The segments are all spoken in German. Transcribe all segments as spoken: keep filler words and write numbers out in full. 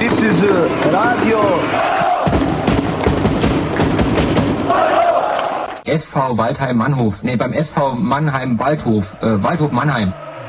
This is uh, Radio. S V Waldheim Mannhof. Nee, beim S V Mannheim Waldhof. Äh, Waldhof Mannheim.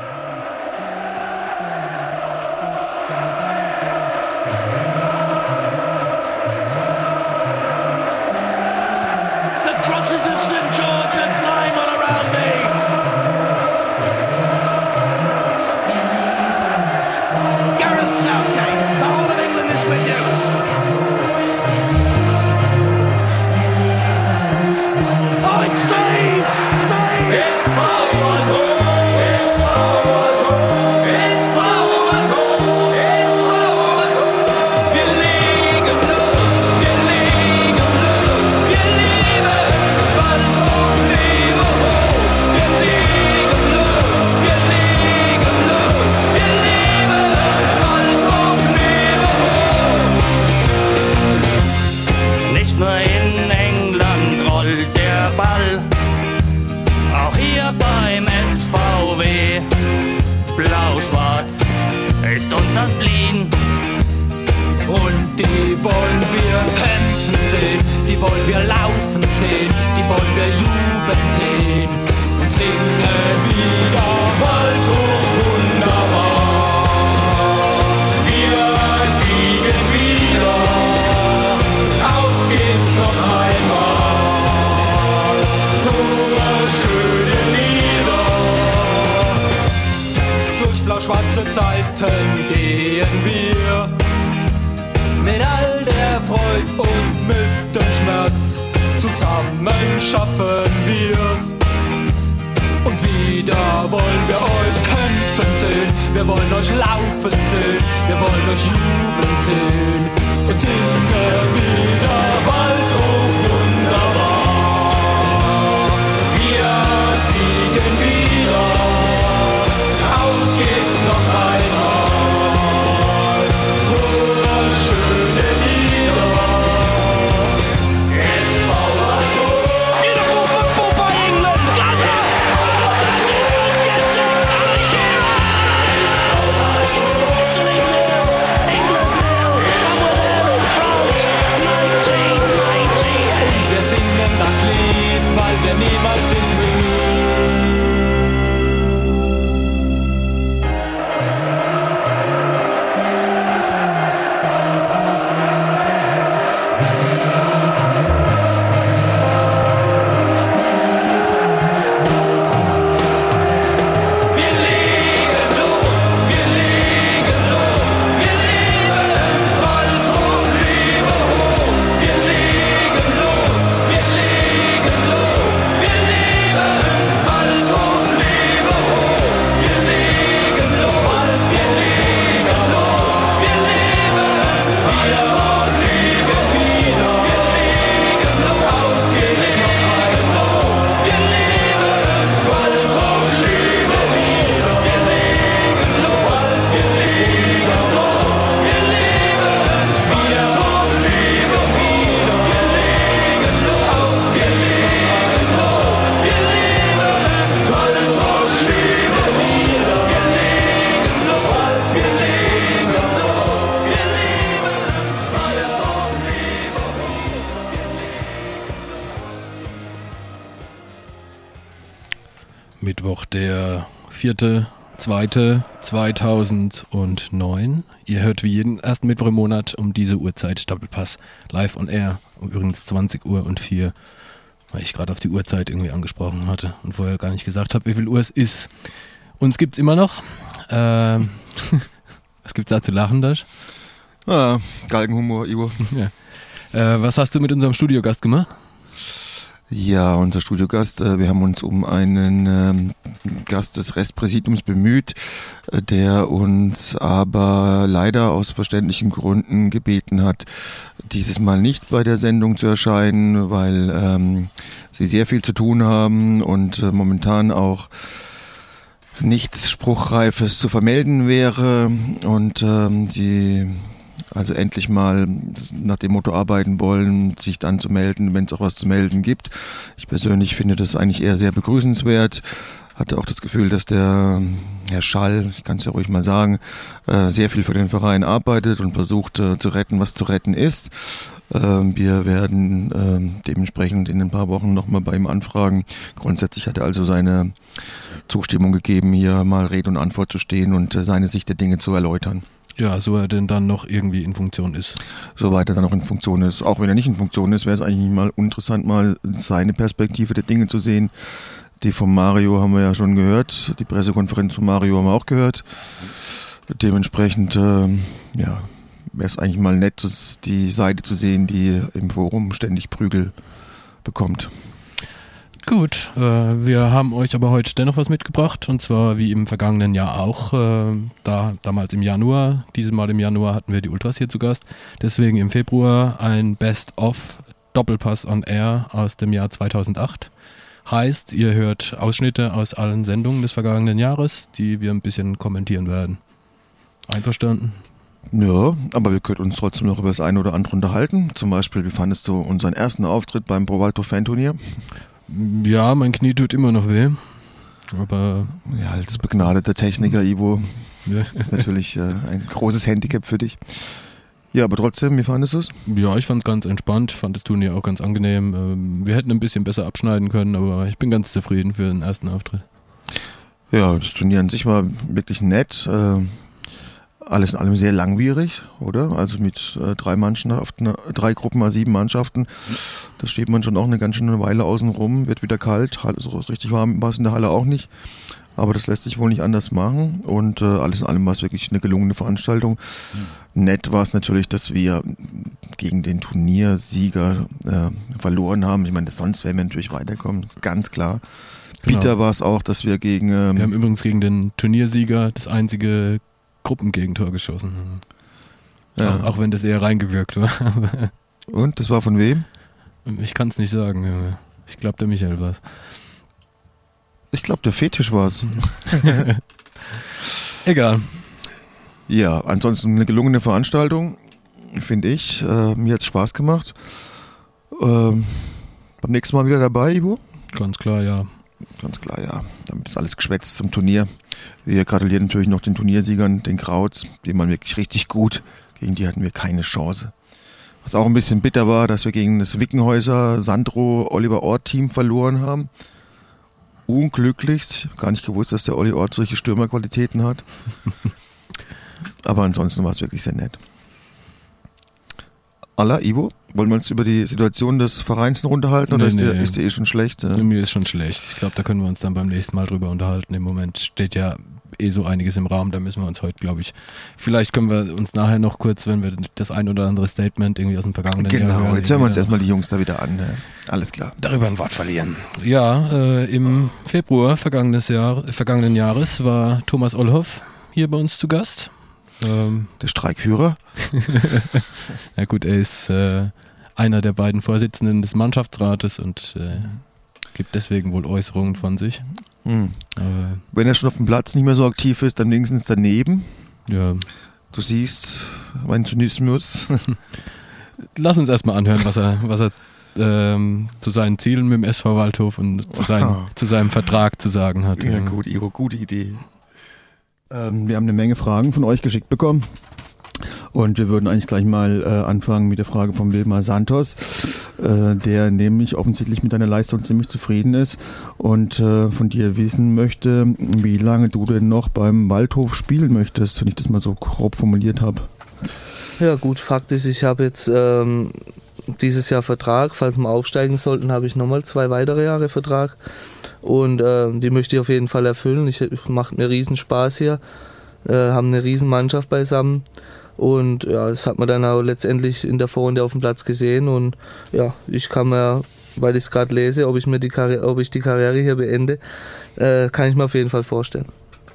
Schwarze Zeiten gehen wir mit all der Freude und mit dem Schmerz. Zusammen schaffen wir's. Und wieder wollen wir euch kämpfen sehen. Wir wollen euch laufen sehen. Wir wollen euch jubeln sehen. Und singen wieder Waldhof wunderbar. Wir siegen wieder. Auf geht's noch einmal, wunderschöne Lieder. S V Waldhof. Beautiful football by England. Does it? Yes, sir. S V Waldhof. Italy nil, England nil. Somewhere in France, nineteen ninety-eight. Und wir singen das Lied, weil wir niemals in Mühe. Mittwoch, der vierte zweite zweitausendneun. Ihr hört wie jeden ersten Mittwoch im Monat um diese Uhrzeit Doppelpass live on air. Um übrigens zwanzig Uhr und vier, weil ich gerade auf die Uhrzeit irgendwie angesprochen hatte und vorher gar nicht gesagt habe, wie viel Uhr es ist. Uns gibt's immer noch. Ähm, was gibt's da zu lachen, Dash? Ah, Galgenhumor, Ivo. Ja. Äh, was hast du mit unserem Studiogast gemacht? Ja, unser Studiogast, äh, wir haben uns um einen ähm, Gast des Restpräsidiums bemüht, äh, der uns aber leider aus verständlichen Gründen gebeten hat, dieses Mal nicht bei der Sendung zu erscheinen, weil ähm, sie sehr viel zu tun haben und äh, momentan auch nichts Spruchreifes zu vermelden wäre und ähm, sie also endlich mal nach dem Motto arbeiten wollen, sich dann zu melden, wenn es auch was zu melden gibt. Ich persönlich finde das eigentlich eher sehr begrüßenswert. hatte auch das Gefühl, dass der Herr Schall, ich kann es ja ruhig mal sagen, äh, sehr viel für den Verein arbeitet und versucht äh, zu retten, was zu retten ist. Äh, wir werden äh, dementsprechend in ein paar Wochen nochmal bei ihm anfragen. Grundsätzlich hat er also seine Zustimmung gegeben, hier mal Rede und Antwort zu stehen und äh, seine Sicht der Dinge zu erläutern. Ja, so er denn dann noch irgendwie in Funktion ist. Soweit er dann noch in Funktion ist. Auch wenn er nicht in Funktion ist, wäre es eigentlich mal interessant, mal seine Perspektive der Dinge zu sehen. Die von Mario haben wir ja schon gehört. Die Pressekonferenz von Mario haben wir auch gehört. Dementsprechend, äh, ja, wäre es eigentlich mal nett, die Seite zu sehen, die im Forum ständig Prügel bekommt. Gut, äh, wir haben euch aber heute dennoch was mitgebracht, und zwar wie im vergangenen Jahr auch, äh, da damals im Januar, dieses Mal im Januar hatten wir die Ultras hier zu Gast, deswegen im Februar ein Best-of Doppelpass on Air aus dem Jahr zweitausendacht. Heißt, ihr hört Ausschnitte aus allen Sendungen des vergangenen Jahres, die wir ein bisschen kommentieren werden. Einverstanden? Ja, aber wir können uns trotzdem noch über das eine oder andere unterhalten. Zum Beispiel, wie fandest du unseren ersten Auftritt beim Pro Waldhof Fanturnier? Ja, mein Knie tut immer noch weh. Aber ja, als begnadeter Techniker, Ivo, ja. ist natürlich äh, ein großes Handicap für dich. Ja, aber trotzdem, wie fandest du es? Ja, ich fand es ganz entspannt, fand das Turnier auch ganz angenehm. Ähm, wir hätten ein bisschen besser abschneiden können, aber ich bin ganz zufrieden für den ersten Auftritt. Ja, das Turnier an sich war wirklich nett. Äh, alles in allem sehr langwierig, oder? Also mit äh, drei Mannschaften, drei Gruppen mal sieben Mannschaften. Da steht man schon auch eine ganz schöne Weile außen rum, wird wieder kalt. Also richtig warm war es in der Halle auch nicht. Aber das lässt sich wohl nicht anders machen. Und äh, alles in allem war es wirklich eine gelungene Veranstaltung. Mhm. Nett war es natürlich, dass wir gegen den Turniersieger äh, verloren haben. Ich meine, sonst wären wir natürlich weiterkommen, ist ganz klar. Genau. Bitter war es auch, dass wir gegen... Ähm, wir haben übrigens gegen den Turniersieger das einzige Gruppengegentor geschossen. Ja. Auch, auch wenn das eher reingewirkt war. Und? Das war von wem? Ich kann es nicht sagen. Ich glaube, der Michael war es. Ich glaube, der Fetisch war es. Egal. Ja, ansonsten eine gelungene Veranstaltung, finde ich. Äh, mir hat es Spaß gemacht. Ähm, beim nächsten Mal wieder dabei, Ivo? Ganz klar, ja. Ganz klar, ja. Damit ist alles geschwätzt zum Turnier. Wir gratulieren natürlich noch den Turniersiegern, den Krauts. Die waren wirklich richtig gut. Gegen die hatten wir keine Chance. Was auch ein bisschen bitter war, dass wir gegen das Wickenhäuser, Sandro, Oliver Ort-Team verloren haben. Unglücklich. Gar nicht gewusst, dass der Olli Ort solche Stürmerqualitäten hat. Aber ansonsten war es wirklich sehr nett. Alla, Ivo, wollen wir uns über die Situation des Vereins noch unterhalten oder nee, ist, der, nee. ist der eh schon schlecht? Ja? Mir ist schon schlecht. Ich glaube, da können wir uns dann beim nächsten Mal drüber unterhalten. Im Moment steht ja eh so einiges im Raum, da müssen wir uns heute, glaube ich, vielleicht können wir uns nachher noch kurz, wenn wir das ein oder andere Statement irgendwie aus dem vergangenen genau, Jahr hören. Genau, jetzt hören wir uns erstmal die Jungs da wieder an. Alles klar. Darüber ein Wort verlieren. Ja, äh, im Februar vergangenes Jahr, vergangenen Jahres war Thomas Ollhoff hier bei uns zu Gast. Ähm, der Streikführer. Na gut, er ist äh, einer der beiden Vorsitzenden des Mannschaftsrates und äh, gibt deswegen wohl Äußerungen von sich. Hm. Wenn er schon auf dem Platz nicht mehr so aktiv ist, dann wenigstens daneben. Ja. Du siehst meinen Zynismus. Lass uns erstmal anhören, was er, was er ähm, zu seinen Zielen mit dem S V Waldhof und zu, seinen, zu seinem Vertrag zu sagen hat. Ja, gut, Iro, gute Idee. Ähm, wir haben eine Menge Fragen von euch geschickt bekommen. Und wir würden eigentlich gleich mal äh, anfangen mit der Frage von Wilmar Santos, äh, der nämlich offensichtlich mit deiner Leistung ziemlich zufrieden ist und äh, von dir wissen möchte, wie lange du denn noch beim Waldhof spielen möchtest, wenn ich das mal so grob formuliert habe. Ja gut, Fakt ist, ich habe jetzt ähm, dieses Jahr Vertrag, falls wir aufsteigen sollten, habe ich nochmal zwei weitere Jahre Vertrag und äh, die möchte ich auf jeden Fall erfüllen. Ich, macht mir riesen Spaß hier, äh, haben eine riesen Mannschaft beisammen. Und ja, das hat man dann auch letztendlich in der Vorrunde auf dem Platz gesehen. Und ja, ich kann mir, weil ich es gerade lese, ob ich mir die Karriere, ob ich die Karriere hier beende, äh, kann ich mir auf jeden Fall vorstellen.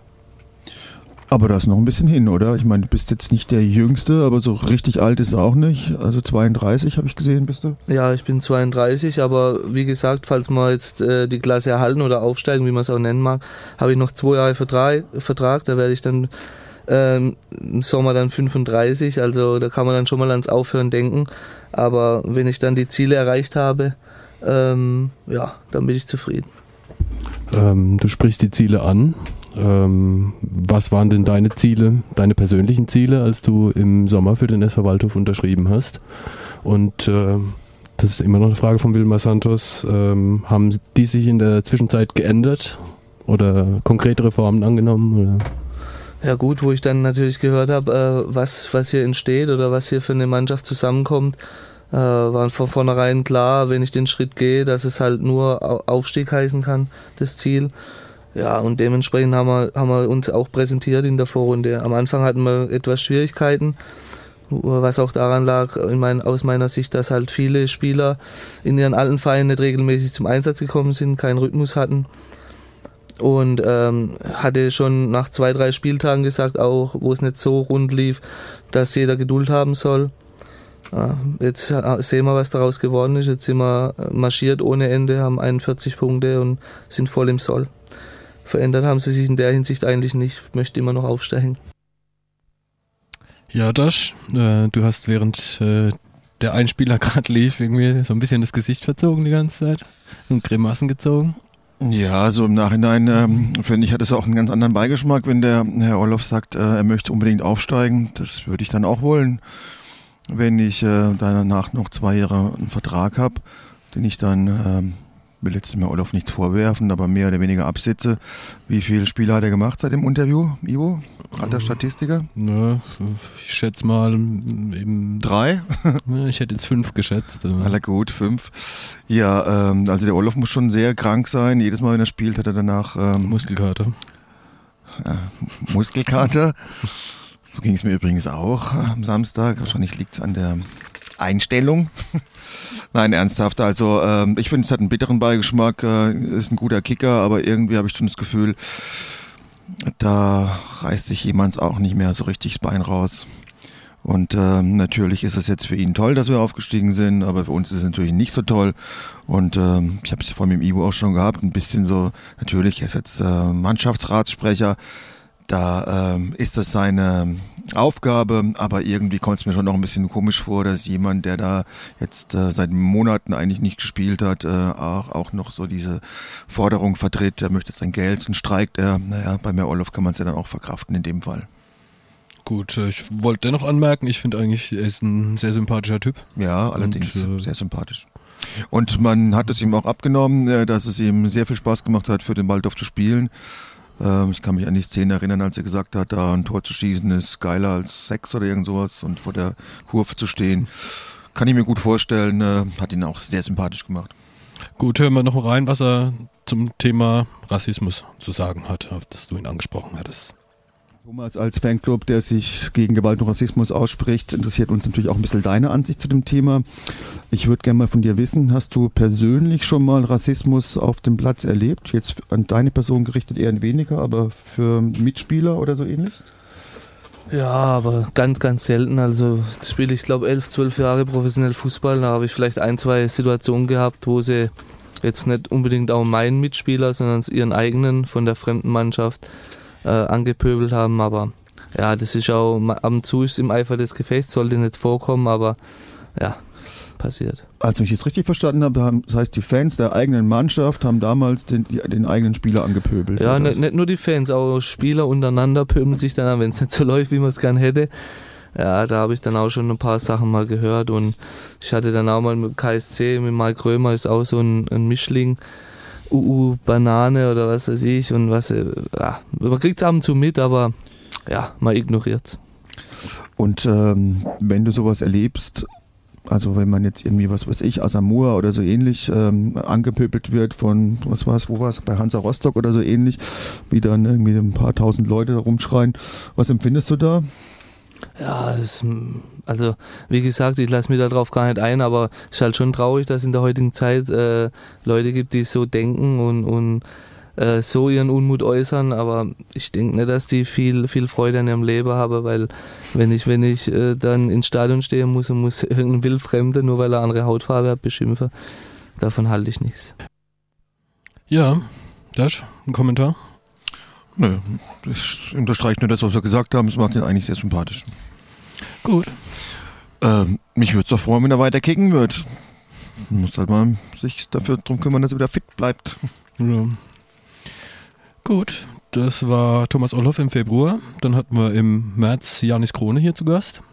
Aber da ist noch ein bisschen hin, oder? Ich meine, du bist jetzt nicht der Jüngste, aber so richtig alt ist er auch nicht. Also zweiunddreißig habe ich gesehen, bist du? Ja, ich bin zweiunddreißig, aber wie gesagt, falls wir jetzt äh, die Klasse erhalten oder aufsteigen, wie man es auch nennen mag, habe ich noch zwei Jahre Vertrag, Vertrag da werde ich dann Ähm, im Sommer dann fünfunddreißig, also da kann man dann schon mal ans Aufhören denken, aber wenn ich dann die Ziele erreicht habe, ähm, ja, dann bin ich zufrieden. Ähm, du sprichst die Ziele an. Ähm, was waren denn deine Ziele, deine persönlichen Ziele, als du im Sommer für den S V Waldhof unterschrieben hast? Und äh, das ist immer noch eine Frage von Wilmar Santos. Ähm, haben die sich in der Zwischenzeit geändert oder konkrete Reformen angenommen? Oder? Ja gut, wo ich dann natürlich gehört habe, äh, was, was hier entsteht oder was hier für eine Mannschaft zusammenkommt, äh, war von vornherein klar, wenn ich den Schritt gehe, dass es halt nur Aufstieg heißen kann, das Ziel. Ja, und dementsprechend haben wir, haben wir uns auch präsentiert in der Vorrunde. Am Anfang hatten wir etwas Schwierigkeiten, was auch daran lag, in mein, aus meiner Sicht, dass halt viele Spieler in ihren alten Vereinen nicht regelmäßig zum Einsatz gekommen sind, keinen Rhythmus hatten. Und ähm, hatte schon nach zwei, drei Spieltagen gesagt, auch wo es nicht so rund lief, dass jeder Geduld haben soll. Ja, jetzt sehen wir, was daraus geworden ist. Jetzt sind wir marschiert ohne Ende, haben einundvierzig Punkte und sind voll im Soll. Verändert haben sie sich in der Hinsicht eigentlich nicht. Ich möchte immer noch aufsteigen. Ja, Dasch, äh, du hast während äh, der Einspieler gerade lief irgendwie so ein bisschen das Gesicht verzogen die ganze Zeit und Grimassen gezogen. Ja, also im Nachhinein ähm, finde ich, hat es auch einen ganz anderen Beigeschmack, wenn der Herr Orloff sagt, äh, er möchte unbedingt aufsteigen. Das würde ich dann auch wollen, wenn ich äh, danach noch zwei Jahre einen Vertrag habe, den ich dann, ähm, will jetzt dem Herr Orloff nichts vorwerfen, aber mehr oder weniger absitze. Wie viele Spiele hat er gemacht seit dem Interview, Ivo? Alter Statistiker? Ja, ich schätze mal eben drei. Ja, ich hätte jetzt fünf geschätzt. Aller gut, fünf. Ja, ähm, also der Orloff muss schon sehr krank sein. Jedes Mal, wenn er spielt, hat er danach ähm, Muskelkater. Äh, Muskelkater. So ging es mir übrigens auch am Samstag. Wahrscheinlich liegt es an der Einstellung. Nein, ernsthaft. Also ähm, ich finde, es hat einen bitteren Beigeschmack. Äh, ist ein guter Kicker, aber irgendwie habe ich schon das Gefühl, da reißt sich jemand auch nicht mehr so richtig das Bein raus. Und ähm, natürlich ist es jetzt für ihn toll, dass wir aufgestiegen sind, aber für uns ist es natürlich nicht so toll. Und ähm, ich habe es ja vorhin mit dem Ivo auch schon gehabt, ein bisschen so, natürlich, er ist jetzt äh, Mannschaftsratssprecher, da ähm, ist das seine Aufgabe, aber irgendwie kommt es mir schon noch ein bisschen komisch vor, dass jemand, der da jetzt äh, seit Monaten eigentlich nicht gespielt hat, äh, auch, auch noch so diese Forderung vertritt, er möchte sein Geld und streikt er. Naja, bei Herr Orloff kann man es ja dann auch verkraften in dem Fall. Gut, ich wollte dennoch anmerken, ich finde eigentlich, er ist ein sehr sympathischer Typ. Ja, allerdings und, äh, sehr sympathisch. Und man hat es ihm auch abgenommen, dass es ihm sehr viel Spaß gemacht hat, für den Waldhof zu spielen. Ich kann mich an die Szene erinnern, als er gesagt hat, da ein Tor zu schießen ist geiler als Sex oder irgend sowas und vor der Kurve zu stehen. Kann ich mir gut vorstellen, hat ihn auch sehr sympathisch gemacht. Gut, hören wir noch rein, was er zum Thema Rassismus zu sagen hat, auf das du ihn angesprochen hattest. Thomas, als Fanclub, der sich gegen Gewalt und Rassismus ausspricht, interessiert uns natürlich auch ein bisschen deine Ansicht zu dem Thema. Ich würde gerne mal von dir wissen, hast du persönlich schon mal Rassismus auf dem Platz erlebt? Jetzt an deine Person gerichtet eher weniger, aber für Mitspieler oder so ähnlich? Ja, aber ganz, ganz selten. Also spiele ich, glaube elf, zwölf Jahre professionell Fußball. Da habe ich vielleicht ein, zwei Situationen gehabt, wo sie jetzt nicht unbedingt auch meinen Mitspieler, sondern ihren eigenen von der fremden Mannschaft Äh, angepöbelt haben, aber ja, das ist auch, ab und zu ist im Eifer des Gefechts, sollte nicht vorkommen, aber ja, passiert. Als ich es richtig verstanden habe, das heißt, die Fans der eigenen Mannschaft haben damals den, den eigenen Spieler angepöbelt. Ja, nicht, nicht nur die Fans, auch Spieler untereinander pöbeln sich dann an, wenn es nicht so läuft, wie man es gern hätte. Ja, da habe ich dann auch schon ein paar Sachen mal gehört und ich hatte dann auch mal mit K S C, mit Mark Römer, ist auch so ein, ein Mischling, U U Banane oder was weiß ich und was, ja, man kriegt es ab und zu mit, aber ja, man ignoriert es. Und ähm, wenn du sowas erlebst, also wenn man jetzt irgendwie, was weiß ich, Asamoah oder so ähnlich ähm, angepöbelt wird von, was war es, wo war es, bei Hansa Rostock oder so ähnlich, wie dann irgendwie ein paar tausend Leute da rumschreien, was empfindest du da? Ja, das, also wie gesagt, ich lasse mich darauf gar nicht ein, aber es ist halt schon traurig, dass es in der heutigen Zeit äh, Leute gibt, die so denken und, und äh, so ihren Unmut äußern, aber ich denke nicht, dass die viel, viel Freude an ihrem Leben haben, weil wenn ich, wenn ich äh, dann ins Stadion stehen muss und muss irgendein Wildfremder, nur weil er andere Hautfarbe hat, beschimpfen, davon halte ich nichts. Ja, Dash, ein Kommentar? Nö, ich unterstreiche nur das, was wir gesagt haben. Es macht ihn eigentlich sehr sympathisch. Gut. Ähm, mich würde es doch freuen, wenn er weiter kicken wird. Man muss halt mal sich dafür drum kümmern, dass er wieder fit bleibt. Ja. Gut, das war Thomas Ollhoff im Februar. Dann hatten wir im März Janis Krone hier zu Gast.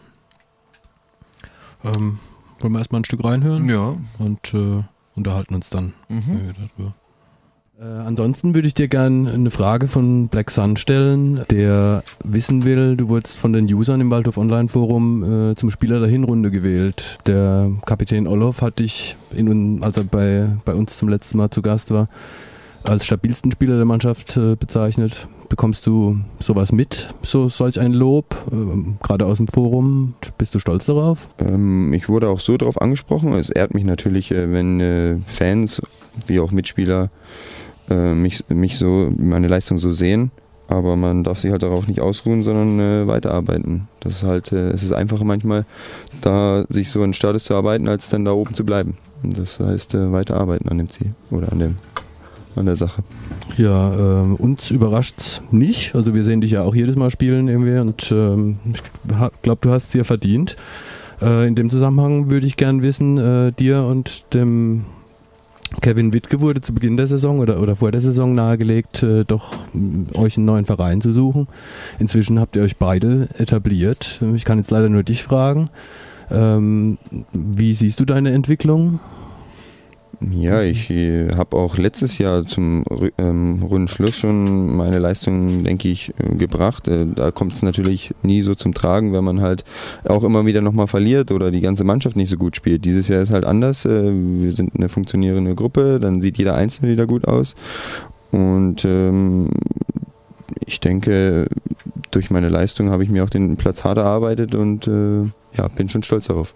Ähm, wollen wir erstmal ein Stück reinhören? Ja. Und äh, unterhalten uns dann Mhm. äh, darüber. Äh, ansonsten würde ich dir gerne eine Frage von Black Sun stellen, der wissen will, du wurdest von den Usern im Waldhof Online Forum äh, zum Spieler der Hinrunde gewählt. Der Kapitän Ollhoff hat dich, in, als er bei, bei uns zum letzten Mal zu Gast war, als stabilsten Spieler der Mannschaft äh, bezeichnet. Bekommst du sowas mit, so solch ein Lob, äh, gerade aus dem Forum? Bist du stolz darauf? Ähm, ich wurde auch so darauf angesprochen. Es ehrt mich natürlich, äh, wenn äh, Fans wie auch Mitspieler äh, mich, mich so, meine Leistung so sehen. Aber man darf sich halt darauf nicht ausruhen, sondern äh, weiterarbeiten. Das ist halt, äh, es ist einfacher manchmal, da sich so einen Status zu arbeiten, als dann da oben zu bleiben. Und das heißt, äh, weiterarbeiten an dem Ziel oder an dem an der Sache. Ja, äh, uns überrascht's nicht. Also wir sehen dich ja auch jedes Mal spielen irgendwie und ähm, ich glaube, du hast es dir verdient. Äh, in dem Zusammenhang würde ich gern wissen, äh, dir und dem Kevin Wittke wurde zu Beginn der Saison oder, oder vor der Saison nahegelegt, äh, doch äh, euch einen neuen Verein zu suchen. Inzwischen habt ihr euch beide etabliert. Ich kann jetzt leider nur dich fragen. Ähm, wie siehst du deine Entwicklung? Ja, ich äh, habe auch letztes Jahr zum ähm, runden Schluss schon meine Leistung, denke ich, äh, gebracht. Äh, da kommt es natürlich nie so zum Tragen, wenn man halt auch immer wieder nochmal verliert oder die ganze Mannschaft nicht so gut spielt. Dieses Jahr ist halt anders. Äh, wir sind eine funktionierende Gruppe, dann sieht jeder Einzelne wieder gut aus. Und ähm, ich denke, durch meine Leistung habe ich mir auch den Platz hart erarbeitet und äh, ja, bin schon stolz darauf.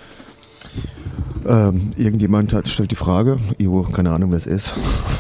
Ähm, irgendjemand hat, stellt die Frage, Ivo, keine Ahnung, wer es ist,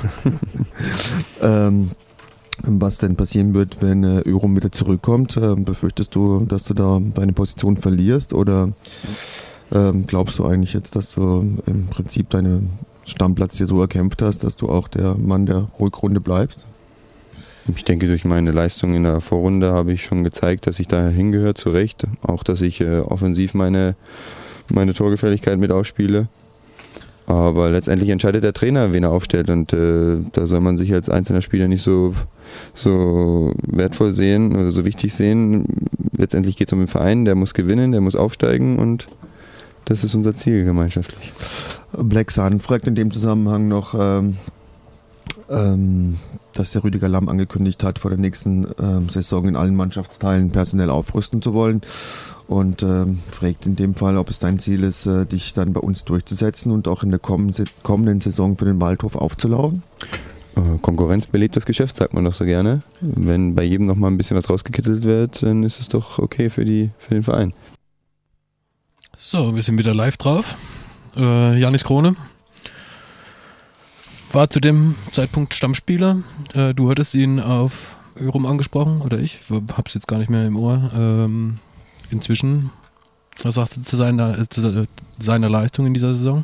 ähm, was denn passieren wird, wenn äh, Örum wieder zurückkommt. Ähm, befürchtest du, dass du da deine Position verlierst oder ähm, glaubst du eigentlich jetzt, dass du im Prinzip deinen Stammplatz hier so erkämpft hast, dass du auch der Mann der Rückrunde bleibst? Ich denke, durch meine Leistung in der Vorrunde habe ich schon gezeigt, dass ich da hingehöre, zu Recht. Auch, dass ich äh, offensiv meine meine Torgefährlichkeit mit ausspiele. Aber letztendlich entscheidet der Trainer, wen er aufstellt und äh, da soll man sich als einzelner Spieler nicht so, so wertvoll sehen oder so wichtig sehen. Letztendlich geht es um den Verein, der muss gewinnen, der muss aufsteigen und das ist unser Ziel gemeinschaftlich. Black Sun fragt in dem Zusammenhang noch, ähm, ähm, dass der Rüdiger Lamm angekündigt hat, vor der nächsten ähm, Saison in allen Mannschaftsteilen personell aufrüsten zu wollen. Und ähm, fragt in dem Fall, ob es dein Ziel ist, äh, dich dann bei uns durchzusetzen und auch in der kommenden, kommenden Saison für den Waldhof aufzulaufen? Äh, Konkurrenz belebt das Geschäft, sagt man doch so gerne. Wenn bei jedem noch mal ein bisschen was rausgekitzelt wird, dann ist es doch okay für, die, für den Verein. So, wir sind wieder live drauf. Äh, Janis Krone war zu dem Zeitpunkt Stammspieler. Äh, du hattest ihn auf Örum angesprochen, oder ich? Hab's jetzt gar nicht mehr im Ohr. Ähm, Inzwischen, was sagst du zu seiner, zu seiner Leistung in dieser Saison?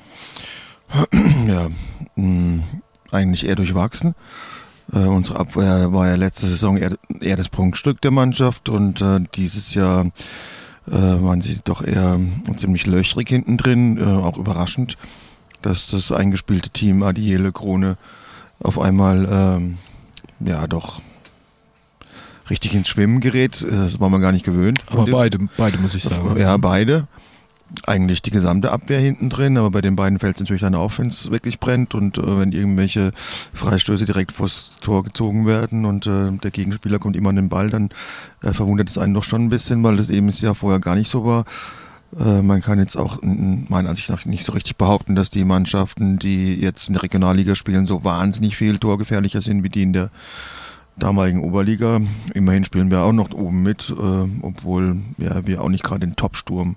Ja, mh, eigentlich eher durchwachsen. Äh, unsere Abwehr war ja letzte Saison eher, eher das Prunkstück der Mannschaft und äh, dieses Jahr äh, waren sie doch eher ziemlich löchrig hinten drin. Äh, auch überraschend, dass das eingespielte Team Adiele Krone auf einmal ähm, ja doch richtig ins Schwimmen gerät. Das war man gar nicht gewöhnt. Aber beide, beide muss ich sagen. Ja, beide. Eigentlich die gesamte Abwehr hinten drin, aber bei den beiden fällt es natürlich dann auf, wenn es wirklich brennt und äh, wenn irgendwelche Freistöße direkt vors Tor gezogen werden und äh, der Gegenspieler kommt immer an den Ball, dann äh, verwundert es einen doch schon ein bisschen, weil das eben das Jahr vorher gar nicht so war. Äh, man kann jetzt auch in meiner Ansicht nach nicht so richtig behaupten, dass die Mannschaften, die jetzt in der Regionalliga spielen, so wahnsinnig viel torgefährlicher sind wie die in der damaligen Oberliga. Immerhin spielen wir auch noch oben mit, äh, obwohl ja, wir auch nicht gerade den Top-Sturm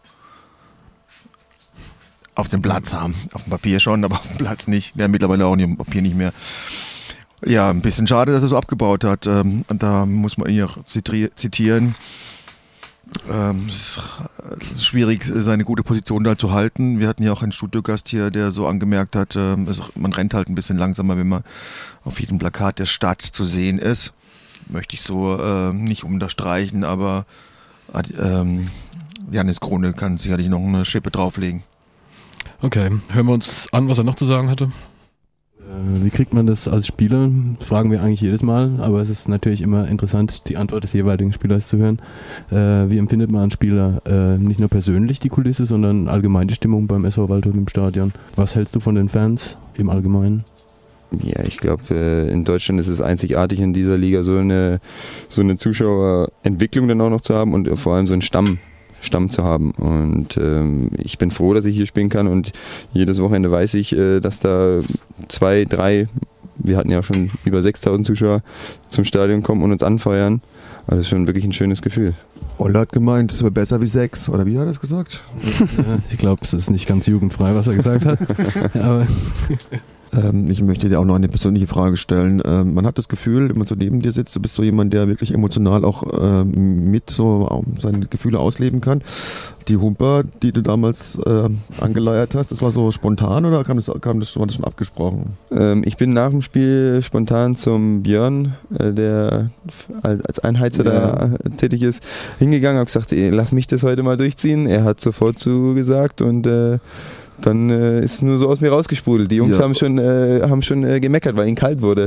auf dem Platz haben. Auf dem Papier schon, aber auf dem Platz nicht. Ja, mittlerweile auch nicht, auf dem Papier nicht mehr. Ja, ein bisschen schade, dass er so abgebaut hat. Ähm, da muss man ihn auch zitieren. Ähm, es ist schwierig, seine gute Position da zu halten. Wir hatten ja auch einen Studiogast hier, der so angemerkt hat, äh, es, man rennt halt ein bisschen langsamer, wenn man auf jedem Plakat der Stadt zu sehen ist. Möchte ich so äh, nicht unterstreichen, aber ähm, Janis Krone kann sicherlich noch eine Schippe drauflegen. Okay, hören wir uns an, was er noch zu sagen hatte. Wie kriegt man das als Spieler? Das fragen wir eigentlich jedes Mal, aber es ist natürlich immer interessant, die Antwort des jeweiligen Spielers zu hören. Äh, wie empfindet man als Spieler äh, nicht nur persönlich die Kulisse, sondern allgemein die Stimmung beim S V Waldhof im Stadion? Was hältst du von den Fans im Allgemeinen? Ja, ich glaube, in Deutschland ist es einzigartig, in dieser Liga so eine, so eine Zuschauerentwicklung dann auch noch zu haben und vor allem so einen Stamm. Stamm zu haben. Und ähm, ich bin froh, dass ich hier spielen kann und jedes Wochenende weiß ich, äh, dass da zwei, drei, wir hatten ja auch schon über sechstausend Zuschauer zum Stadion kommen und uns anfeuern. Also das ist schon wirklich ein schönes Gefühl. Olle hat gemeint, es wäre besser wie sechs, oder wie hat er das gesagt? Ja, ich glaube, es ist nicht ganz jugendfrei, was er gesagt hat. Aber ähm, ich möchte dir auch noch eine persönliche Frage stellen. Ähm, man hat das Gefühl, wenn man so neben dir sitzt, du bist so jemand, der wirklich emotional auch ähm, mit so ähm, seine Gefühle ausleben kann. Die Humper, die du damals äh, angeleiert hast, das war so spontan oder kam das, kam das, war das schon abgesprochen? Ähm, ich bin nach dem Spiel spontan zum Björn, äh, der als Einheizer ja. da äh, tätig ist, hingegangen, habe gesagt, ey, lass mich das heute mal durchziehen. Er hat sofort zugesagt und äh, dann äh, ist es nur so aus mir rausgesprudelt. Die Jungs ja. haben schon, äh, haben schon äh, gemeckert, weil ihnen kalt wurde.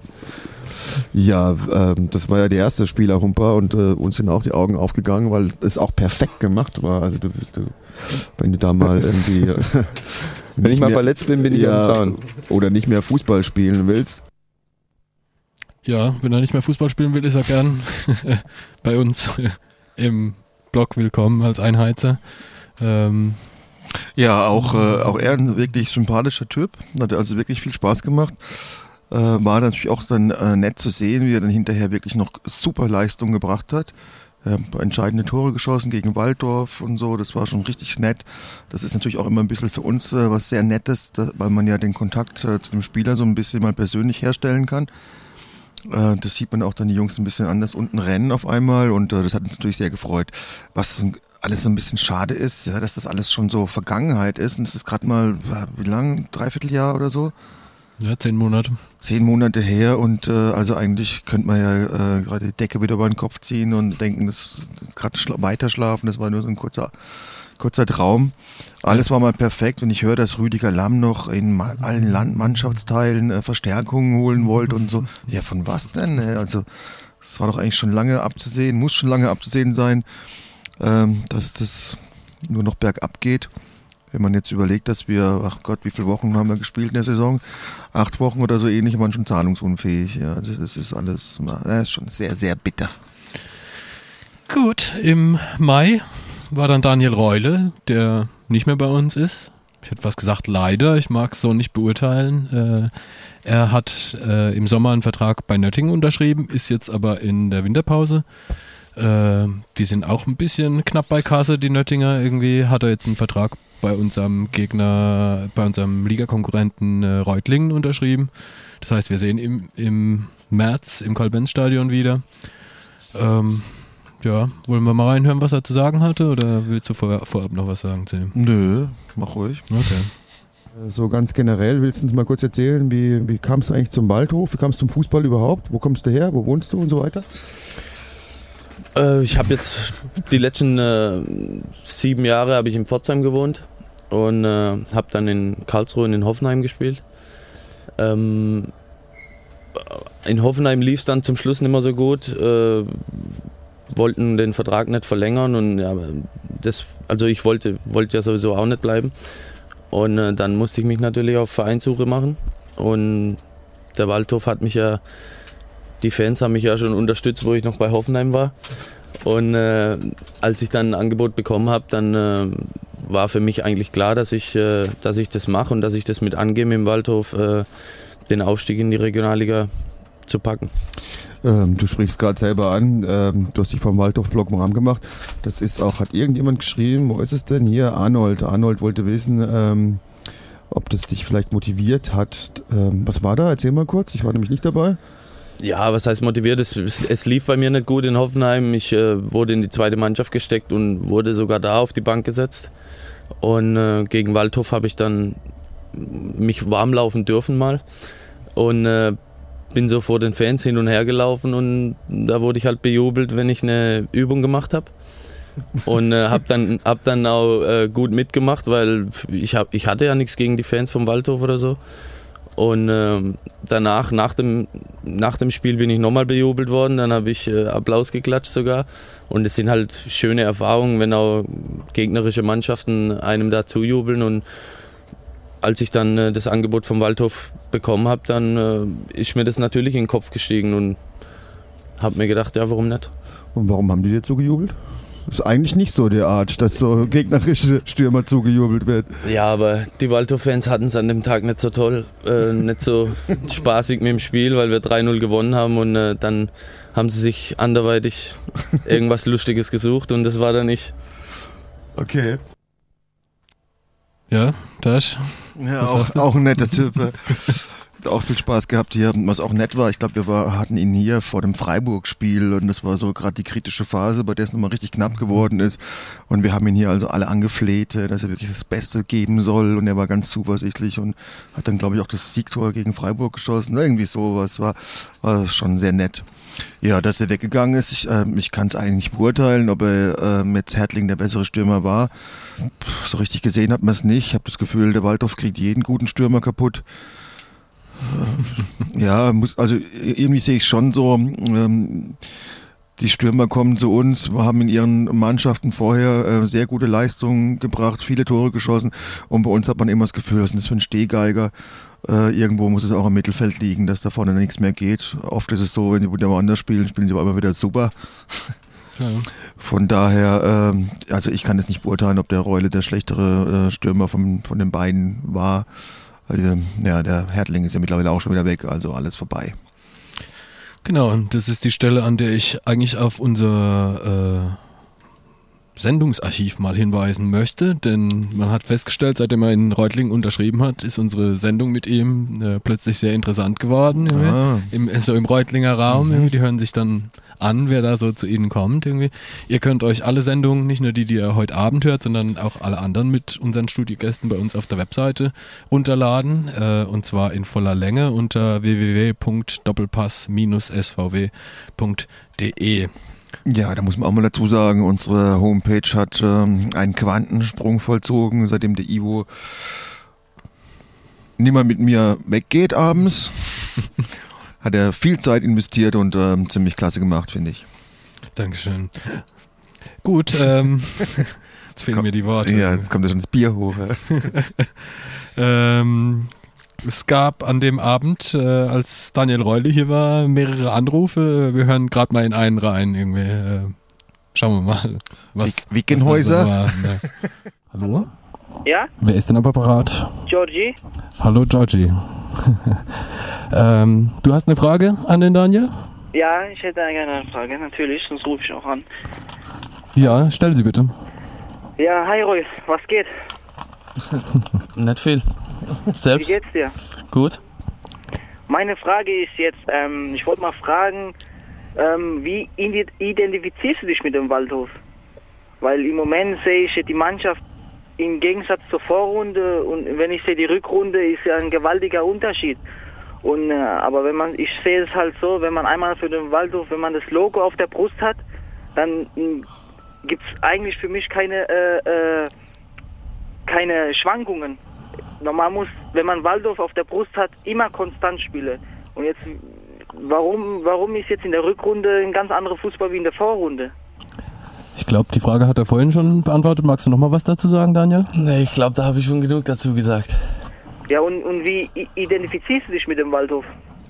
Ja, ähm, das war ja der erste Spielerhumper und äh, uns sind auch die Augen aufgegangen, weil es auch perfekt gemacht war. Also du, du, wenn du da mal irgendwie wenn ich mal mehr, verletzt bin, bin ich ja, am Zaun. Oder nicht mehr Fußball spielen willst. Ja, wenn er nicht mehr Fußball spielen will, ist er gern bei uns im Blog willkommen als Einheizer. Ähm, Ja, auch, äh, auch er ein wirklich sympathischer Typ, hat also wirklich viel Spaß gemacht. Äh, war natürlich auch dann äh, nett zu sehen, wie er dann hinterher wirklich noch super Leistung gebracht hat. Äh, entscheidende Tore geschossen gegen Waldorf und so, das war schon richtig nett. Das ist natürlich auch immer ein bisschen für uns äh, was sehr Nettes, da, weil man ja den Kontakt äh, zu dem Spieler so ein bisschen mal persönlich herstellen kann. Äh, das sieht man auch dann die Jungs ein bisschen anders unten rennen auf einmal und äh, das hat uns natürlich sehr gefreut. Was alles so ein bisschen schade ist, ja, dass das alles schon so Vergangenheit ist und es ist gerade mal, wie lang, dreiviertel Jahr oder so? Ja, zehn Monate. Zehn Monate her und äh, also eigentlich könnte man ja äh, gerade die Decke wieder über den Kopf ziehen und denken, das gerade schla- weiter schlafen, das war nur so ein kurzer, kurzer Traum. Alles war mal perfekt und ich höre, dass Rüdiger Lamm noch in ma- allen Land- Mannschaftsteilen äh, Verstärkungen holen wollte und so. Ja, von was denn? Also es war doch eigentlich schon lange abzusehen, muss schon lange abzusehen sein, ähm, dass das nur noch bergab geht. Wenn man jetzt überlegt, dass wir, ach Gott, wie viele Wochen haben wir gespielt in der Saison? Acht Wochen oder so ähnlich, waren schon zahlungsunfähig. Ja, also das ist alles, das ist schon sehr, sehr bitter. Gut, im Mai war dann Daniel Reule, der nicht mehr bei uns ist. Ich hätte was gesagt, leider, ich mag es so nicht beurteilen. Äh, er hat äh, im Sommer einen Vertrag bei Nöttingen unterschrieben, ist jetzt aber in der Winterpause. Äh, die sind auch ein bisschen knapp bei Kasse, die Nöttinger. Irgendwie hat er jetzt einen Vertrag bei unserem Gegner, bei unserem Ligakonkurrenten äh, Reutlingen unterschrieben. Das heißt, wir sehen ihn im März im Karl-Benz-Stadion wieder. Ähm, ja, wollen wir mal reinhören, was er zu sagen hatte, oder willst du vor, vorab noch was sagen zu ihm? Nö, mach ruhig. Okay. So ganz generell, willst du uns mal kurz erzählen, wie, wie kamst du eigentlich zum Waldhof, wie kamst du zum Fußball überhaupt, wo kommst du her, wo wohnst du und so weiter? Äh, ich habe jetzt die letzten äh, sieben Jahre habe ich in Pforzheim gewohnt und äh, habe dann in Karlsruhe und in Hoffenheim gespielt. Ähm, in Hoffenheim lief es dann zum Schluss nicht mehr so gut, äh, wollten den Vertrag nicht verlängern und ja, das, also ich wollte, wollte ja sowieso auch nicht bleiben und äh, dann musste ich mich natürlich auf Vereinssuche machen und der Waldhof hat mich ja, die Fans haben mich ja schon unterstützt, wo ich noch bei Hoffenheim war. Und äh, als ich dann ein Angebot bekommen habe, dann äh, war für mich eigentlich klar, dass ich, äh, dass ich das mache und dass ich das mit angehe, im Waldhof äh, den Aufstieg in die Regionalliga zu packen. Ähm, du sprichst gerade selber an, ähm, du hast dich vom Waldhof-Blog warm gemacht. Das ist auch, hat irgendjemand geschrieben, wo ist es denn? Hier, Arnold. Arnold wollte wissen, ähm, ob das dich vielleicht motiviert hat. Ähm, was war da? Erzähl mal kurz, ich war nämlich nicht dabei. Ja, was heißt motiviert? Es, es lief bei mir nicht gut in Hoffenheim. Ich äh, wurde in die zweite Mannschaft gesteckt und wurde sogar da auf die Bank gesetzt. Und äh, gegen Waldhof habe ich dann mich warm laufen dürfen mal. Und äh, bin so vor den Fans hin und her gelaufen und da wurde ich halt bejubelt, wenn ich eine Übung gemacht habe. Und äh, habe dann, hab dann auch äh, gut mitgemacht, weil ich, hab, ich hatte ja nichts gegen die Fans vom Waldhof oder so. Und äh, danach, nach dem, nach dem Spiel bin ich nochmal bejubelt worden, dann habe ich äh, Applaus geklatscht sogar. Und es sind halt schöne Erfahrungen, wenn auch gegnerische Mannschaften einem da zujubeln. Und als ich dann äh, das Angebot vom Waldhof bekommen habe, dann äh, ist mir das natürlich in den Kopf gestiegen und habe mir gedacht, ja, warum nicht? Und warum haben die dir zugejubelt? Das ist eigentlich nicht so der Art, dass so gegnerische Stürmer zugejubelt wird. Ja, aber die Waldhof-Fans hatten es an dem Tag nicht so toll, äh, nicht so spaßig mit dem Spiel, weil wir drei null gewonnen haben und äh, dann haben sie sich anderweitig irgendwas Lustiges gesucht und das war dann ich. Okay. Ja, Dash? Ja, auch, auch ein netter Typ. Auch viel Spaß gehabt hier. Was auch nett war, ich glaube, wir war, hatten ihn hier vor dem Freiburg-Spiel und das war so gerade die kritische Phase, bei der es nochmal richtig knapp geworden ist. Und wir haben ihn hier also alle angefleht, dass er wirklich das Beste geben soll und er war ganz zuversichtlich und hat dann, glaube ich, auch das Siegtor gegen Freiburg geschossen. Irgendwie sowas war, war schon sehr nett. Ja, dass er weggegangen ist, ich, äh, ich kann es eigentlich nicht beurteilen, ob er äh, mit Hertling der bessere Stürmer war. Puh, so richtig gesehen hat man es nicht. Ich habe das Gefühl, der Waldhof kriegt jeden guten Stürmer kaputt. Ja, muss, also irgendwie sehe ich es schon so, ähm, die Stürmer kommen zu uns, haben in ihren Mannschaften vorher äh, sehr gute Leistungen gebracht, viele Tore geschossen und bei uns hat man immer das Gefühl, was ist das für ein Stehgeiger? Äh, irgendwo muss es auch im Mittelfeld liegen, dass da vorne nichts mehr geht. Oft ist es so, wenn die woanders spielen, spielen die aber immer wieder super. Ja. Von daher, äh, also ich kann es nicht beurteilen, ob der Reule der schlechtere äh, Stürmer von, von den beiden war. Ja, der Hertling ist ja mittlerweile auch schon wieder weg, also alles vorbei. Genau, und das ist die Stelle, an der ich eigentlich auf unser äh, Sendungsarchiv mal hinweisen möchte, denn man hat festgestellt, seitdem er in Reutlingen unterschrieben hat, ist unsere Sendung mit ihm äh, plötzlich sehr interessant geworden, ah. im, so im Reutlinger Raum, mhm. die hören sich dann an, wer da so zu Ihnen kommt irgendwie. Ihr könnt euch alle Sendungen, nicht nur die, die ihr heute Abend hört, sondern auch alle anderen mit unseren Studiogästen bei uns auf der Webseite runterladen, äh, und zwar in voller Länge unter w w w punkt doppelpass Bindestrich s v w punkt d e. Ja, da muss man auch mal dazu sagen, unsere Homepage hat ähm, einen Quantensprung vollzogen, seitdem der Ivo nicht mehr mit mir weggeht abends. Hat er viel Zeit investiert und ähm, ziemlich klasse gemacht, finde ich. Dankeschön. Gut, ähm, jetzt fehlen Komm, mir die Worte. Ja, jetzt kommt ja schon das Bier hoch. ähm, es gab an dem Abend, äh, als Daniel Reule hier war, mehrere Anrufe. Wir hören gerade mal in einen rein. Irgendwie. Äh, schauen wir mal, was Wickenhäuser. Was da so war. Hallo? Ja? Wer ist denn am Apparat? Georgie. Hallo Georgie. ähm, du hast eine Frage an den Daniel? Ja, ich hätte gerne eine Frage, natürlich, sonst rufe ich auch an. Ja, stell sie bitte. Ja, hi Roy, was geht? Nicht viel. Selbst? Wie geht's dir? Gut. Meine Frage ist jetzt, ähm, ich wollte mal fragen, ähm, wie identifizierst du dich mit dem Waldhof? Weil im Moment sehe ich die Mannschaft im Gegensatz zur Vorrunde und wenn ich sehe die Rückrunde, ist ja ein gewaltiger Unterschied. Und äh, aber wenn man, ich sehe es halt so, wenn man einmal für den Waldhof, wenn man das Logo auf der Brust hat, dann gibt es eigentlich für mich keine äh, äh, keine Schwankungen. Normal muss, wenn man Waldhof auf der Brust hat, immer konstant spielen. Und jetzt, warum warum ist jetzt in der Rückrunde ein ganz anderer Fußball wie in der Vorrunde? Ich glaube, die Frage hat er vorhin schon beantwortet. Magst du noch mal was dazu sagen, Daniel? Nee, ich glaube, da habe ich schon genug dazu gesagt. Ja, und, und wie identifizierst du dich mit dem Waldhof?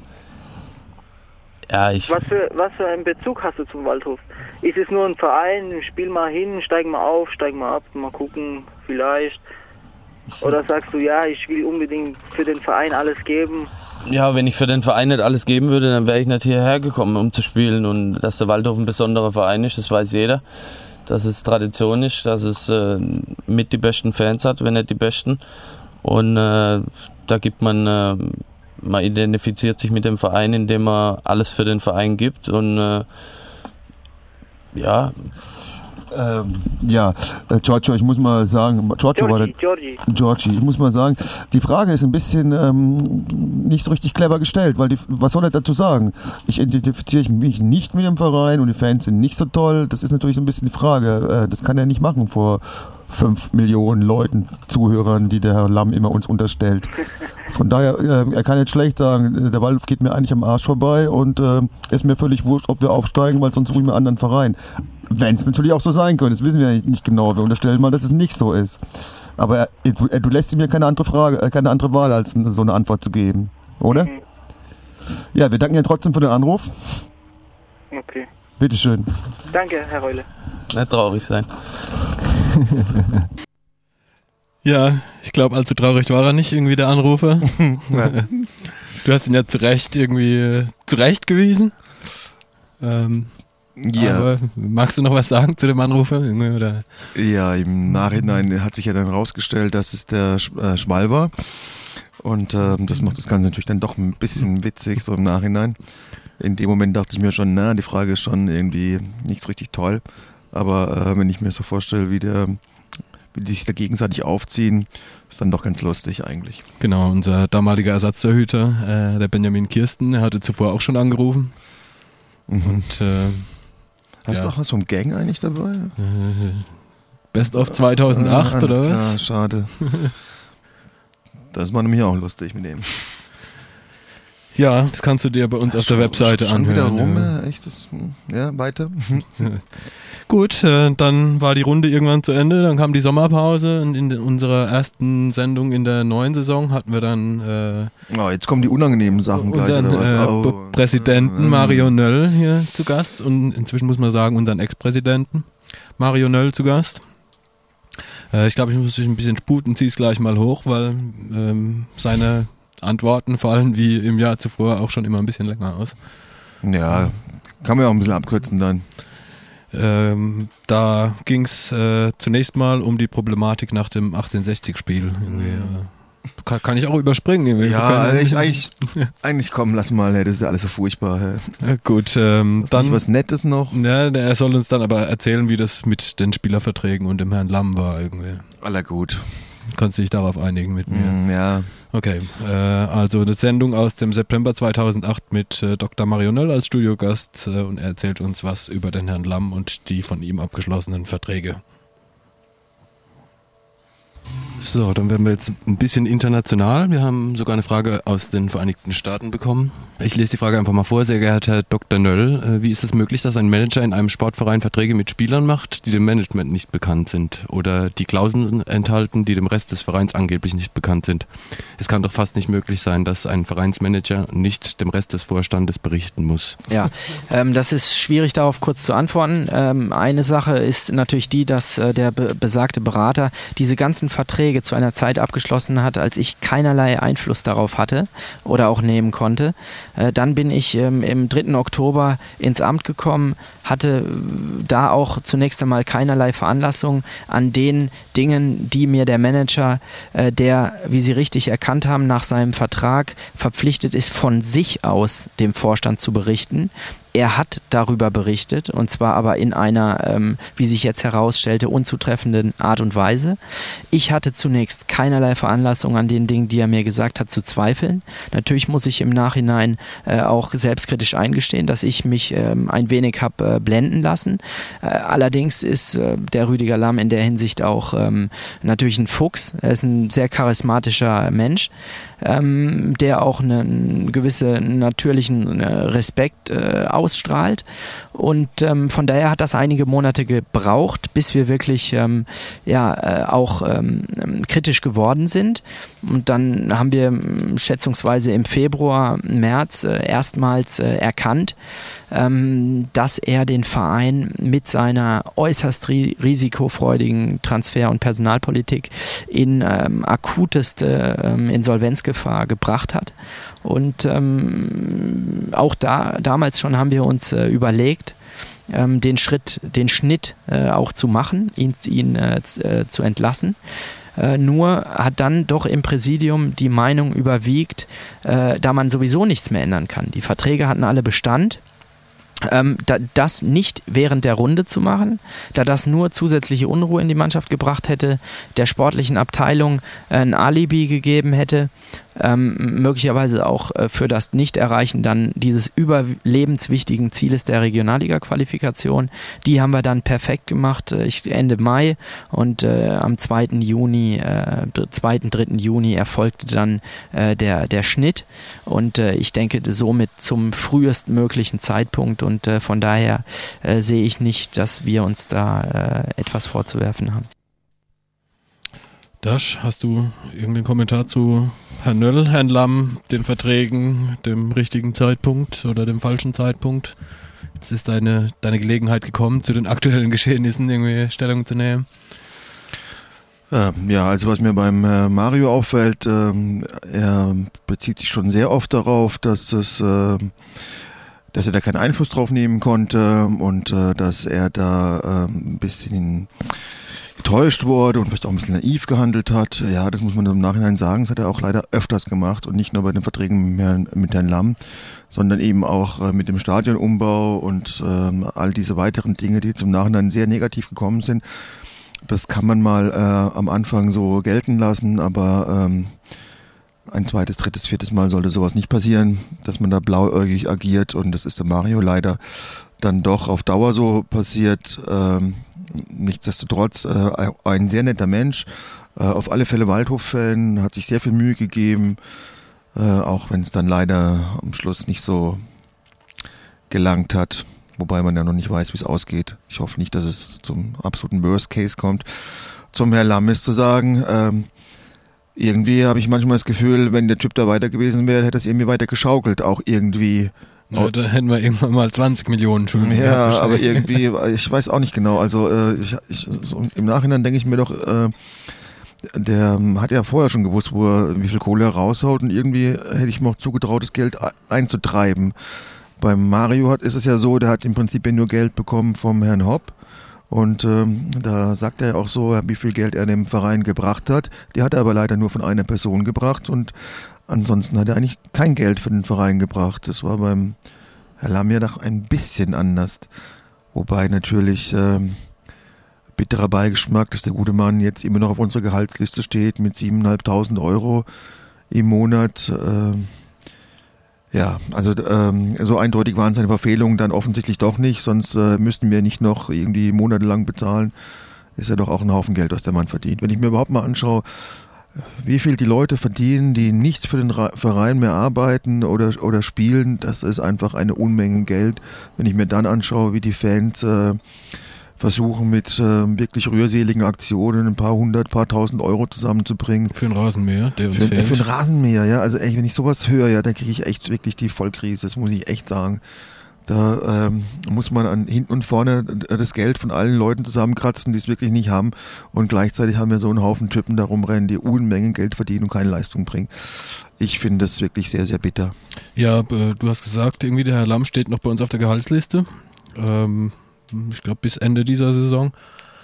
Ja, ich... Was für, was für einen Bezug hast du zum Waldhof? Ist es nur ein Verein, spiel mal hin, steig mal auf, steig mal ab, mal gucken, vielleicht? Oder sagst du, ja, ich will unbedingt für den Verein alles geben? Ja, wenn ich für den Verein nicht alles geben würde, dann wäre ich nicht hierher gekommen, um zu spielen. Und dass der Waldhof ein besonderer Verein ist, das weiß jeder. Dass es Tradition ist, dass es äh, mit die besten Fans hat, wenn nicht die besten. Und äh, da gibt man, äh, man identifiziert sich mit dem Verein, indem man alles für den Verein gibt. Und äh, ja... Ähm, ja, äh, Giorgio, ich muss mal sagen, Giorgio war der, Georgie. Georgie, ich muss mal sagen, die Frage ist ein bisschen ähm, nicht so richtig clever gestellt, weil die, was soll er dazu sagen? Ich identifiziere mich nicht mit dem Verein und die Fans sind nicht so toll, das ist natürlich so ein bisschen die Frage, äh, das kann er nicht machen vor, fünf Millionen Leuten, Zuhörern, die der Herr Lamm immer uns unterstellt. Von daher, äh, er kann jetzt schlecht sagen, der Waldhof geht mir eigentlich am Arsch vorbei und äh, ist mir völlig wurscht, ob wir aufsteigen, weil sonst suche ich mir einen anderen Verein. Wenn es natürlich auch so sein könnte, das wissen wir ja nicht genau. Wir unterstellen mal, dass es nicht so ist. Aber äh, du, äh, du lässt ihm ja keine andere Frage, äh, keine andere Wahl, als so eine Antwort zu geben, oder? Mhm. Ja, wir danken ja trotzdem für den Anruf. Okay. Bitteschön. Danke, Herr Reule. Nicht traurig sein. Ja, ich glaube, allzu traurig war er nicht, irgendwie der Anrufer. Du hast ihn ja zu Recht irgendwie äh, zurechtgewiesen. Ähm, ja. Aber magst du noch was sagen zu dem Anrufer? Oder? Ja, im Nachhinein hat sich ja dann rausgestellt, dass es der äh, Schwall war. Und äh, das macht das Ganze natürlich dann doch ein bisschen witzig, so im Nachhinein. In dem Moment dachte ich mir schon, na, die Frage ist schon irgendwie nicht so richtig toll. Aber äh, wenn ich mir so vorstelle, wie, der, wie die sich da gegenseitig aufziehen, ist dann doch ganz lustig eigentlich. Genau, unser damaliger Ersatztorhüter, äh, der Benjamin Kirsten, der hatte zuvor auch schon angerufen. Mhm. Und äh, hast du ja. auch was vom Gang eigentlich dabei? Äh, Best of zweitausendacht, äh, oder was? Klar, schade. Das war nämlich auch lustig mit dem. Ja, das kannst du dir bei uns ja, auf der Webseite schon anhören. Schon wieder rum, ja. Echt, das, ja, weiter. Gut, äh, dann war die Runde irgendwann zu Ende, dann kam die Sommerpause und in de, unserer ersten Sendung in der neuen Saison hatten wir dann äh, oh, jetzt kommen die unangenehmen Sachen unseren gleich, oder was? Äh, oh. Präsidenten Mario Nöll hier zu Gast und inzwischen muss man sagen unseren Ex-Präsidenten Mario Nöll zu Gast. Äh, ich glaube, ich muss mich ein bisschen sputen, zieh es gleich mal hoch, weil ähm, seine Antworten fallen wie im Jahr zuvor auch schon immer ein bisschen länger aus. Ja, kann man ja auch ein bisschen abkürzen dann. Ähm, da ging es äh, zunächst mal um die Problematik nach dem achtzehnhundertsechzig-Spiel. Äh, kann, kann ich auch überspringen. Irgendwie. Ja, eigentlich, eigentlich, eigentlich komm, lass mal, das ist ja alles so furchtbar. Ja, gut, ähm, dann was Nettes noch. Ja, er soll uns dann aber erzählen, wie das mit den Spielerverträgen und dem Herrn Lamm war irgendwie. Aller gut. Kannst du dich darauf einigen mit mir? Mm, ja. Okay, äh, also eine Sendung aus dem September zweitausendacht mit äh, Doktor Mario Nöll als Studiogast äh, und er erzählt uns was über den Herrn Lamm und die von ihm abgeschlossenen Verträge. So, dann werden wir jetzt ein bisschen international. Wir haben sogar eine Frage aus den Vereinigten Staaten bekommen. Ich lese die Frage einfach mal vor. Sehr geehrter Herr Doktor Nöll, wie ist es möglich, dass ein Manager in einem Sportverein Verträge mit Spielern macht, die dem Management nicht bekannt sind oder die Klauseln enthalten, die dem Rest des Vereins angeblich nicht bekannt sind? Es kann doch fast nicht möglich sein, dass ein Vereinsmanager nicht dem Rest des Vorstandes berichten muss. Ja, ähm, das ist schwierig darauf kurz zu antworten. Ähm, eine Sache ist natürlich die, dass äh, der be- besagte Berater diese ganzen Verträge zu einer Zeit abgeschlossen hat, als ich keinerlei Einfluss darauf hatte oder auch nehmen konnte. Äh, dann bin ich ähm, im dritten Oktober ins Amt gekommen, hatte da auch zunächst einmal keinerlei Veranlassung an den Dingen, die mir der Manager, äh, der, wie Sie richtig erkannt haben, nach seinem Vertrag verpflichtet ist, von sich aus dem Vorstand zu berichten. Er hat darüber berichtet und zwar aber in einer, ähm, wie sich jetzt herausstellte, unzutreffenden Art und Weise. Ich hatte zunächst keinerlei Veranlassung an den Dingen, die er mir gesagt hat, zu zweifeln. Natürlich muss ich im Nachhinein äh, auch selbstkritisch eingestehen, dass ich mich ähm, ein wenig habe äh, blenden lassen. Äh, allerdings ist äh, der Rüdiger Lamm in der Hinsicht auch ähm, natürlich ein Fuchs. Er ist ein sehr charismatischer Mensch, ähm, der auch einen gewissen natürlichen äh, Respekt äh, ausstrahlt und ähm, von daher hat das einige Monate gebraucht, bis wir wirklich ähm, ja äh, auch ähm, kritisch geworden sind und dann haben wir ähm, schätzungsweise im Februar, März äh, erstmals äh, erkannt, ähm, dass er den Verein mit seiner äußerst ri- risikofreudigen Transfer- und Personalpolitik in ähm, akuteste ähm, Insolvenzgefahr gebracht hat. Und ähm, auch da damals schon haben wir uns äh, überlegt, ähm, den Schritt, den Schnitt äh, auch zu machen, ihn, ihn äh, z- äh, zu entlassen. Äh, nur hat dann doch im Präsidium die Meinung überwiegt, äh, da man sowieso nichts mehr ändern kann. Die Verträge hatten alle Bestand. Ähm, da, das nicht während der Runde zu machen, da das nur zusätzliche Unruhe in die Mannschaft gebracht hätte, der sportlichen Abteilung äh, ein Alibi gegeben hätte ähm, möglicherweise auch äh, für das Nicht-Erreichen dann dieses überlebenswichtigen Zieles der Regionalliga-Qualifikation. Die haben wir dann perfekt gemacht, äh, ich, Ende Mai, und äh, am zweiten Juni, äh, zweiten, dritten Juni erfolgte dann äh, der, der Schnitt, und äh, ich denke somit zum frühestmöglichen Zeitpunkt, und äh, von daher äh, sehe ich nicht, dass wir uns da äh, etwas vorzuwerfen haben. Dasch, hast du irgendeinen Kommentar zu Herrn Nöll, Herrn Lamm, den Verträgen, dem richtigen Zeitpunkt oder dem falschen Zeitpunkt? Jetzt ist deine, deine Gelegenheit gekommen, zu den aktuellen Geschehnissen irgendwie Stellung zu nehmen. Ja, also was mir beim äh, Mario auffällt, ähm, er bezieht sich schon sehr oft darauf, dass es, äh, dass er da keinen Einfluss drauf nehmen konnte und äh, dass er da äh, ein bisschen getäuscht wurde und vielleicht auch ein bisschen naiv gehandelt hat. Ja, das muss man im Nachhinein sagen. Das hat er auch leider öfters gemacht und nicht nur bei den Verträgen mit Herrn, mit Herrn Lamm, sondern eben auch äh, mit dem Stadionumbau und ähm, all diese weiteren Dinge, die zum Nachhinein sehr negativ gekommen sind. Das kann man mal äh, am Anfang so gelten lassen, aber ähm, ein zweites, drittes, viertes Mal sollte sowas nicht passieren, dass man da blauäugig agiert, und das ist der Mario leider dann doch auf Dauer so passiert. Ähm, nichtsdestotrotz äh, ein sehr netter Mensch, äh, auf alle Fälle Waldhof-Fan, hat sich sehr viel Mühe gegeben, äh, auch wenn es dann leider am Schluss nicht so gelangt hat. Wobei man ja noch nicht weiß, wie es ausgeht. Ich hoffe nicht, dass es zum absoluten Worst Case kommt. Zum Herrn Lamm ist zu sagen, ähm, irgendwie habe ich manchmal das Gefühl, wenn der Typ da weiter gewesen wäre, hätte es irgendwie weiter geschaukelt, auch irgendwie. Ja, da hätten wir irgendwann mal zwanzig Millionen schon. Ja, aber irgendwie, ich weiß auch nicht genau. Also äh, ich, ich, so im Nachhinein denke ich mir doch, äh, der hat ja vorher schon gewusst, wo er, wie viel Kohle er raushaut, und irgendwie hätte ich mir auch zugetraut, das Geld einzutreiben. Beim Mario hat, ist es ja so, der hat im Prinzip ja nur Geld bekommen vom Herrn Hopp, und ähm, da sagt er ja auch so, wie viel Geld er dem Verein gebracht hat. Die hat er aber leider nur von einer Person gebracht, und ansonsten hat er eigentlich kein Geld für den Verein gebracht. Das war beim Herrn Lamm ja doch ein bisschen anders. Wobei natürlich ähm, bitterer Beigeschmack, dass der gute Mann jetzt immer noch auf unserer Gehaltsliste steht mit siebentausendfünfhundert Euro im Monat. Ähm, Ja, also ähm, so eindeutig waren seine Verfehlungen dann offensichtlich doch nicht, sonst äh, müssten wir nicht noch irgendwie monatelang bezahlen. Ist ja doch auch ein Haufen Geld, was der Mann verdient. Wenn ich mir überhaupt mal anschaue, wie viel die Leute verdienen, die nicht für den Ra- Verein mehr arbeiten oder, oder spielen, das ist einfach eine Unmenge Geld. Wenn ich mir dann anschaue, wie die Fans äh, versuchen mit äh, wirklich rührseligen Aktionen ein paar hundert, paar tausend Euro zusammenzubringen. Für einen Rasenmäher, der uns für, fehlt. Für einen Rasenmäher, ja. Also echt, wenn ich sowas höre, ja, dann kriege ich echt wirklich die Vollkrise, das muss ich echt sagen. Da ähm, muss man an hinten und vorne das Geld von allen Leuten zusammenkratzen, die es wirklich nicht haben, und gleichzeitig haben wir so einen Haufen Typen da rumrennen, die Unmengen Geld verdienen und keine Leistung bringen. Ich finde das wirklich sehr, sehr bitter. Ja, äh, du hast gesagt, irgendwie der Herr Lamm steht noch bei uns auf der Gehaltsliste. Ähm, ich glaube bis Ende dieser Saison.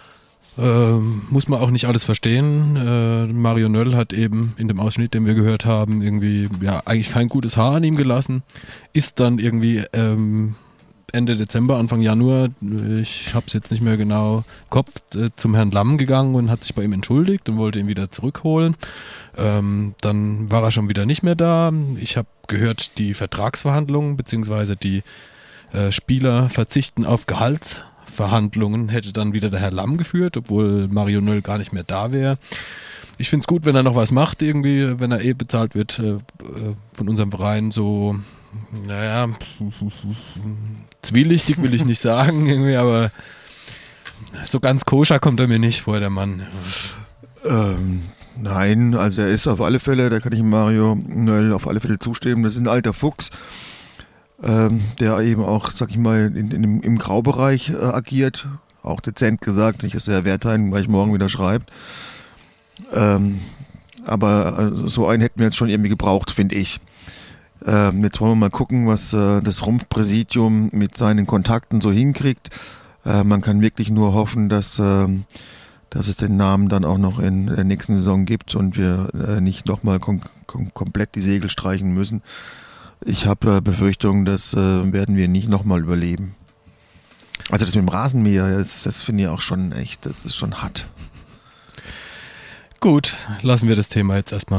Ähm, muss man auch nicht alles verstehen. Äh, Mario Nöll hat eben in dem Ausschnitt, den wir gehört haben, irgendwie ja eigentlich kein gutes Haar an ihm gelassen. Ist dann irgendwie ähm, Ende Dezember, Anfang Januar, ich habe es jetzt nicht mehr genau im Kopf, äh, zum Herrn Lamm gegangen und hat sich bei ihm entschuldigt und wollte ihn wieder zurückholen. Ähm, dann war er schon wieder nicht mehr da. Ich habe gehört, die Vertragsverhandlungen beziehungsweise die äh, Spieler verzichten auf Gehaltsverhandlungen hätte dann wieder der Herr Lamm geführt, obwohl Mario Nöll gar nicht mehr da wäre. Ich finde es gut, wenn er noch was macht irgendwie, wenn er eh bezahlt wird äh, von unserem Verein, so, naja, zwielichtig will ich nicht sagen irgendwie, aber so ganz koscher kommt er mir nicht vor, der Mann. Ähm, nein, also er ist auf alle Fälle, da kann ich Mario Nöll auf alle Fälle zustimmen, das ist ein alter Fuchs, ähm, der eben auch, sag ich mal, in, in, im, im Graubereich äh, agiert, auch dezent gesagt, nicht, dass der Herr Wertheim gleich morgen wieder schreibt. Ähm, aber äh, so einen hätten wir jetzt schon irgendwie gebraucht, finde ich. Ähm, jetzt wollen wir mal gucken, was äh, das Rumpfpräsidium mit seinen Kontakten so hinkriegt. Äh, man kann wirklich nur hoffen, dass, äh, dass es den Namen dann auch noch in der nächsten Saison gibt und wir äh, nicht nochmal kom- kom- komplett die Segel streichen müssen. Ich habe äh, Befürchtungen, das äh, werden wir nicht nochmal überleben. Also das mit dem Rasenmäher, das, das finde ich auch schon echt, das ist schon hart. Gut, lassen wir das Thema jetzt erstmal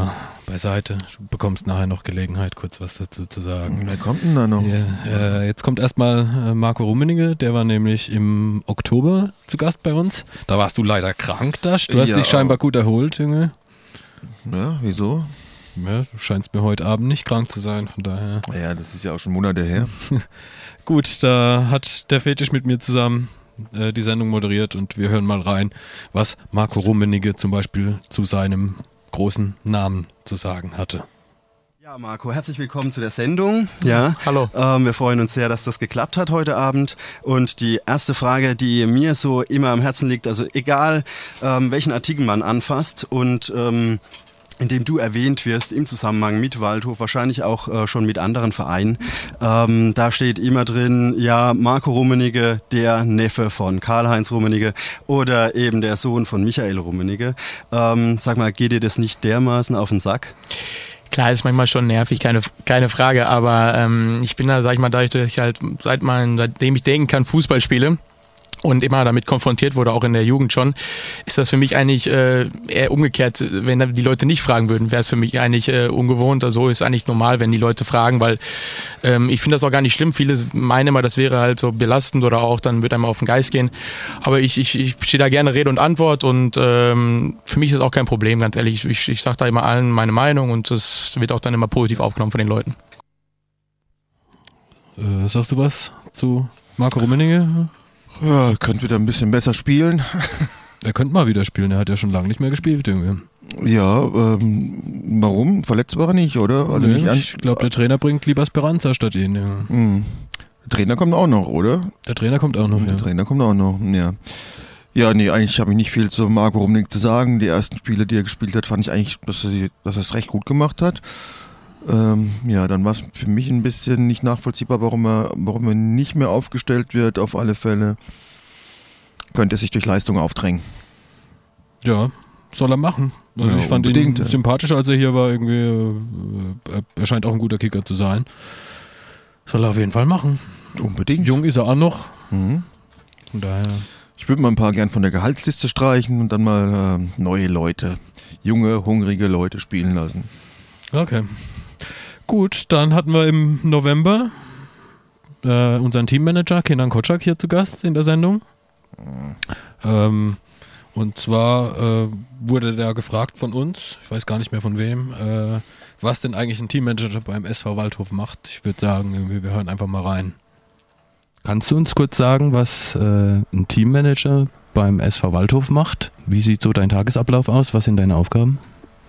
beiseite. Du bekommst nachher noch Gelegenheit, kurz was dazu zu sagen. Wer kommt denn da noch? Ja, äh, jetzt kommt erstmal äh, Marco Rummenigge, der war nämlich im Oktober zu Gast bei uns. Da warst du leider krank, Dasch. Du hast Ja. dich scheinbar gut erholt, Junge. Ja, wieso? Ja, du scheinst mir heute Abend nicht krank zu sein, von daher. Ja, das ist ja auch schon Monate her. Gut, da hat der Fetisch mit mir zusammen äh, die Sendung moderiert und wir hören mal rein, was Marco Rummenigge zum Beispiel zu seinem großen Namen zu sagen hatte. Ja, Marco, herzlich willkommen zu der Sendung. Ja, Hallo. Ähm, wir freuen uns sehr, dass das geklappt hat heute Abend. Und die erste Frage, die mir so immer am Herzen liegt, also egal ähm, welchen Artikel man anfasst und ähm, in dem du erwähnt wirst im Zusammenhang mit Waldhof, wahrscheinlich auch äh, schon mit anderen Vereinen. Ähm, da steht immer drin, ja, Marco Rummenigge, der Neffe von Karl-Heinz Rummenigge oder eben der Sohn von Michael Rummenigge. Ähm, sag mal, geht dir das nicht dermaßen auf den Sack? Klar, ist manchmal schon nervig, keine, keine Frage, aber ähm, ich bin da, sag ich mal, dadurch, dass ich halt seit mein, seitdem ich denken kann, Fußball spiele und immer damit konfrontiert wurde, auch in der Jugend schon, ist das für mich eigentlich äh, eher umgekehrt. Wenn die Leute nicht fragen würden, wäre es für mich eigentlich äh, ungewohnt. Also ist eigentlich normal, wenn die Leute fragen, weil ähm, ich finde das auch gar nicht schlimm. Viele meinen immer, das wäre halt so belastend oder auch dann wird einem auf den Geist gehen. Aber ich, ich, ich stehe da gerne Rede und Antwort und ähm, für mich ist das auch kein Problem, ganz ehrlich. Ich, ich sage da immer allen meine Meinung und das wird auch dann immer positiv aufgenommen von den Leuten. Äh, sagst du was zu Marco Rummenigge? Ja, könnte wieder ein bisschen besser spielen. Er könnte mal wieder spielen, er hat ja schon lange nicht mehr gespielt irgendwie. Ja, ähm, warum? Verletzt war er nicht, oder? Also Nee, nicht an- ich glaube, der Trainer bringt lieber Speranza statt ihn. Ja. Hm. Der Trainer kommt auch noch, oder? Der Trainer kommt auch noch, Der ja. Trainer kommt auch noch, ja. Ja, nee, eigentlich habe ich nicht viel zu Marco Rummenigge zu sagen. Die ersten Spiele, die er gespielt hat, fand ich eigentlich, dass er, die- dass er es recht gut gemacht hat. Ähm, ja, dann war es für mich ein bisschen nicht nachvollziehbar, warum er, warum er nicht mehr aufgestellt wird. Auf alle Fälle könnte er sich durch Leistung aufdrängen. Ja, soll er machen. Also Ja, ich fand unbedingt, ihn ja. sympathisch, als er hier war. Irgendwie, äh, er- er scheint auch ein guter Kicker zu sein. Soll er auf jeden Fall machen. Unbedingt. Jung ist er auch noch. Mhm. Von daher. Ich würde mal ein paar gern von der Gehaltsliste streichen und dann mal ähm, neue Leute, junge, hungrige Leute spielen lassen. Okay. Gut, dann hatten wir im November äh, unseren Teammanager Kenan Kocak hier zu Gast in der Sendung. Ähm, und zwar äh, wurde der gefragt von uns, ich weiß gar nicht mehr von wem, äh, was denn eigentlich ein Teammanager beim S V Waldhof macht. Ich würde sagen, irgendwie, wir hören einfach mal rein. Kannst du uns kurz sagen, was äh, ein Teammanager beim S V Waldhof macht? Wie sieht so dein Tagesablauf aus? Was sind deine Aufgaben?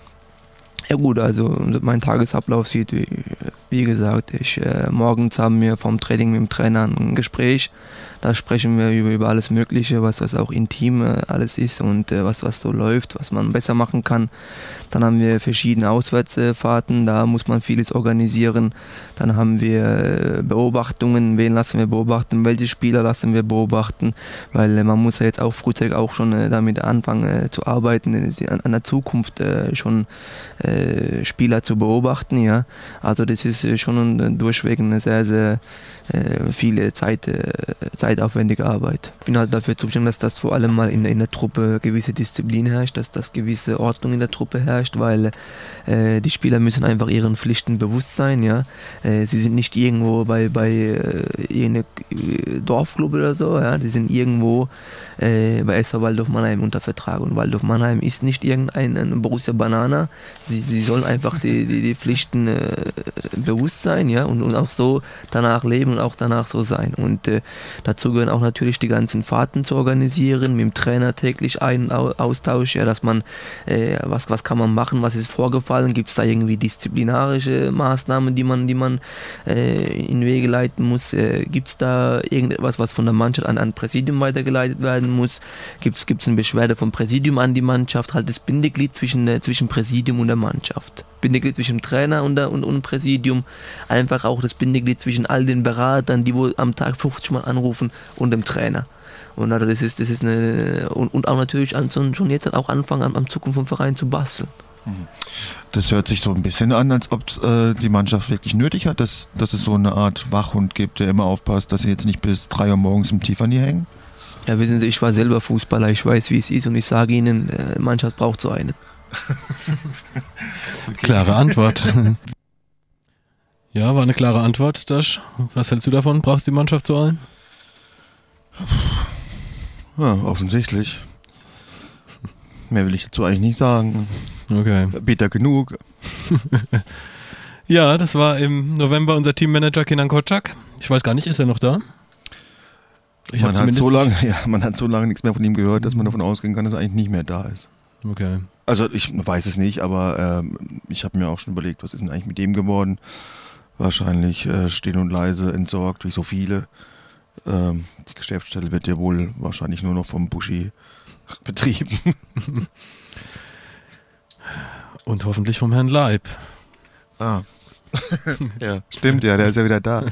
Ja gut, also mein Tagesablauf sieht, wie, wie gesagt, ich, äh, morgens haben wir vom Training mit dem Trainer ein Gespräch. Da sprechen wir über, über alles Mögliche, was, was auch intim äh, alles ist und äh, was, was so läuft, was man besser machen kann. Dann haben wir verschiedene Auswärtsfahrten, da muss man vieles organisieren. Dann haben wir äh, Beobachtungen, wen lassen wir beobachten, welche Spieler lassen wir beobachten, weil äh, man muss ja jetzt auch frühzeitig auch schon äh, damit anfangen äh, zu arbeiten, äh, an, an der Zukunft äh, schon äh, Spieler zu beobachten. Ja. Also das ist äh, schon äh, durchweg eine sehr, sehr äh, viele Zeit, äh, zeitaufwendige Arbeit. Ich bin halt dafür zuständig, dass das vor allem mal in, in der Truppe gewisse Disziplin herrscht, dass das gewisse Ordnung in der Truppe herrscht, weil äh, die Spieler müssen einfach ihren Pflichten bewusst sein. Ja? Äh, sie sind nicht irgendwo bei, bei äh, irgendeinem Dorfclub oder so, ja? Die sind irgendwo äh, bei S V Waldhof Mannheim unter Vertrag und Waldhof Mannheim ist nicht irgendein ein Borussia Banana. Sie, sie sollen einfach die, die, die Pflichten äh, bewusst sein, ja? und, und auch so danach leben und auch danach so sein. Und äh, dazu gehören auch natürlich die ganzen Fahrten zu organisieren, mit dem Trainer täglich einen Austausch, ja, dass man, äh, was, was kann man machen, was ist vorgefallen, gibt es da irgendwie disziplinarische Maßnahmen, die man, die man äh, in Wege leiten muss, äh, gibt es da irgendetwas, was von der Mannschaft an ein Präsidium weitergeleitet werden muss, gibt es eine Beschwerde vom Präsidium an die Mannschaft, halt das Bindeglied zwischen, äh, zwischen Präsidium und der Mannschaft. Bindeglied zwischen dem Trainer und, der, und, und dem Präsidium, einfach auch das Bindeglied zwischen all den Beratern, die wohl am Tag fünfzig Mal anrufen und dem Trainer. Und also das ist, das ist eine, und, und auch natürlich an, schon jetzt auch anfangen, am, am Zukunft vom Verein zu basteln. Das hört sich so ein bisschen an, als ob äh, die Mannschaft wirklich nötig hat, dass, dass es so eine Art Wachhund gibt, der immer aufpasst, dass sie jetzt nicht bis drei Uhr morgens im Tiefani hängen. Ja, wissen Sie, ich war selber Fußballer, ich weiß, wie es ist und ich sage Ihnen, äh, Mannschaft braucht so einen. Okay. Klare Antwort. Ja, war eine klare Antwort, Dasch. Was hältst du davon? Braucht die Mannschaft so einen? Ja, offensichtlich. Mehr will ich dazu eigentlich nicht sagen. Okay. Bitter genug. Ja, das war im November unser Teammanager Kenan Kocak. Ich weiß gar nicht, ist er noch da? Ich man, hat so lange, ja, man hat so lange nichts mehr von ihm gehört, dass man davon ausgehen kann, dass er eigentlich nicht mehr da ist. Okay. Also ich weiß es nicht, aber ähm, ich habe mir auch schon überlegt, was ist denn eigentlich mit dem geworden? Wahrscheinlich äh, still und leise entsorgt, wie so viele. Ähm, die Geschäftsstelle wird ja wohl wahrscheinlich nur noch vom Buschi betrieben. Und hoffentlich vom Herrn Leib. Ah. Ja, stimmt, ja, der ist ja wieder da.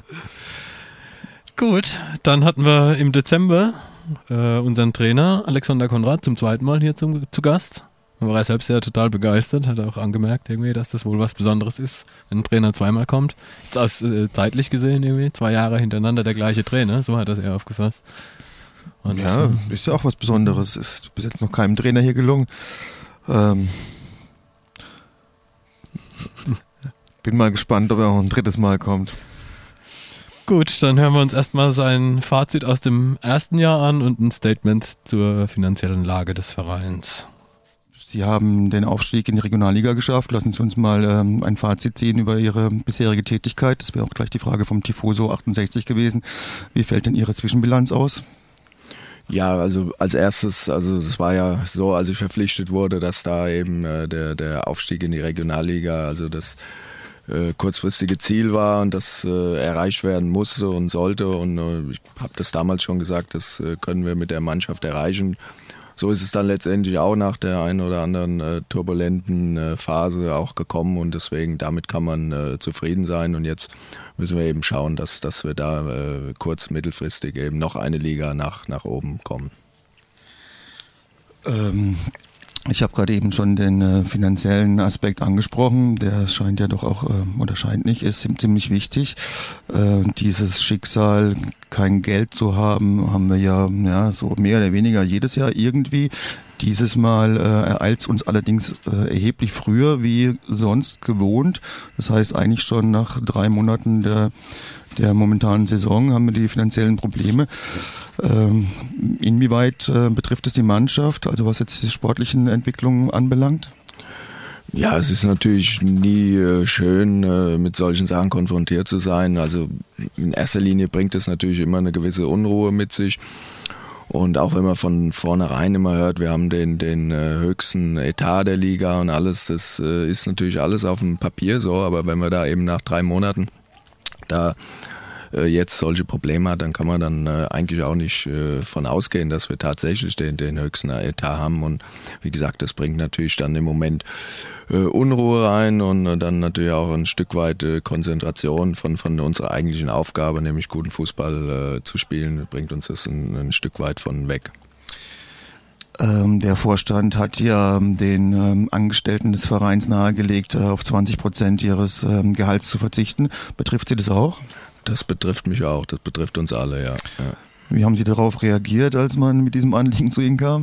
Gut, dann hatten wir im Dezember äh, unseren Trainer Alexander Konrad zum zweiten Mal hier zum, zu Gast. Da war er selbst ja total begeistert, hat auch angemerkt, irgendwie, dass das wohl was Besonderes ist, wenn ein Trainer zweimal kommt. Jetzt aus äh, zeitlich gesehen, irgendwie, zwei Jahre hintereinander der gleiche Trainer, so hat das eher aufgefasst. Und ja, äh, ist ja auch was Besonderes. Ist bis jetzt noch keinem Trainer hier gelungen. Ähm, bin mal gespannt, ob er auch ein drittes Mal kommt. Gut, dann hören wir uns erstmal sein Fazit aus dem ersten Jahr an und ein Statement zur finanziellen Lage des Vereins. Sie haben den Aufstieg in die Regionalliga geschafft. Lassen Sie uns mal ähm, ein Fazit ziehen über Ihre bisherige Tätigkeit. Das wäre auch gleich die Frage vom Tifoso achtundsechzig gewesen. Wie fällt denn Ihre Zwischenbilanz aus? Ja, also als erstes, also es war ja so, als ich verpflichtet wurde, dass da eben äh, der, der Aufstieg in die Regionalliga, also das äh, kurzfristige Ziel war und das äh, erreicht werden musste und sollte. Und äh, ich habe das damals schon gesagt, das äh, können wir mit der Mannschaft erreichen. So ist es dann letztendlich auch nach der einen oder anderen äh, turbulenten äh, Phase auch gekommen und deswegen damit kann man äh, zufrieden sein und jetzt müssen wir eben schauen, dass, dass wir da äh, kurz-, mittelfristig eben noch eine Liga nach, nach oben kommen. Ähm, ich habe gerade eben schon den äh, finanziellen Aspekt angesprochen, der scheint ja doch auch, äh, oder scheint nicht, ist ziemlich wichtig. Äh, dieses Schicksal, kein Geld zu haben, haben wir ja, ja so mehr oder weniger jedes Jahr irgendwie. Dieses Mal äh, ereilt es uns allerdings äh, erheblich früher wie sonst gewohnt. Das heißt, eigentlich schon nach drei Monaten der, der momentanen Saison haben wir die finanziellen Probleme. Ähm, inwieweit äh, betrifft es die Mannschaft, also was jetzt die sportlichen Entwicklungen anbelangt? Ja, es ist natürlich nie äh, schön, äh, mit solchen Sachen konfrontiert zu sein. Also in erster Linie bringt es natürlich immer eine gewisse Unruhe mit sich. Und auch wenn man von vornherein immer hört, wir haben den, den äh, höchsten Etat der Liga und alles, das äh, ist natürlich alles auf dem Papier so, aber wenn wir da eben nach drei Monaten da äh, jetzt solche Probleme hat, dann kann man dann äh, eigentlich auch nicht äh, von ausgehen, dass wir tatsächlich den, den höchsten Etat haben und wie gesagt, das bringt natürlich dann im Moment äh, Unruhe rein und äh, dann natürlich auch ein Stück weit äh, Konzentration von, von unserer eigentlichen Aufgabe, nämlich guten Fußball äh, zu spielen, bringt uns das ein, ein Stück weit von weg. Ähm, der Vorstand hat ja den ähm, Angestellten des Vereins nahegelegt, äh, auf zwanzig Prozent ihres ähm, Gehalts zu verzichten. Betrifft Sie das auch? Das betrifft mich auch, das betrifft uns alle, ja. ja. Wie haben Sie darauf reagiert, als man mit diesem Anliegen zu Ihnen kam?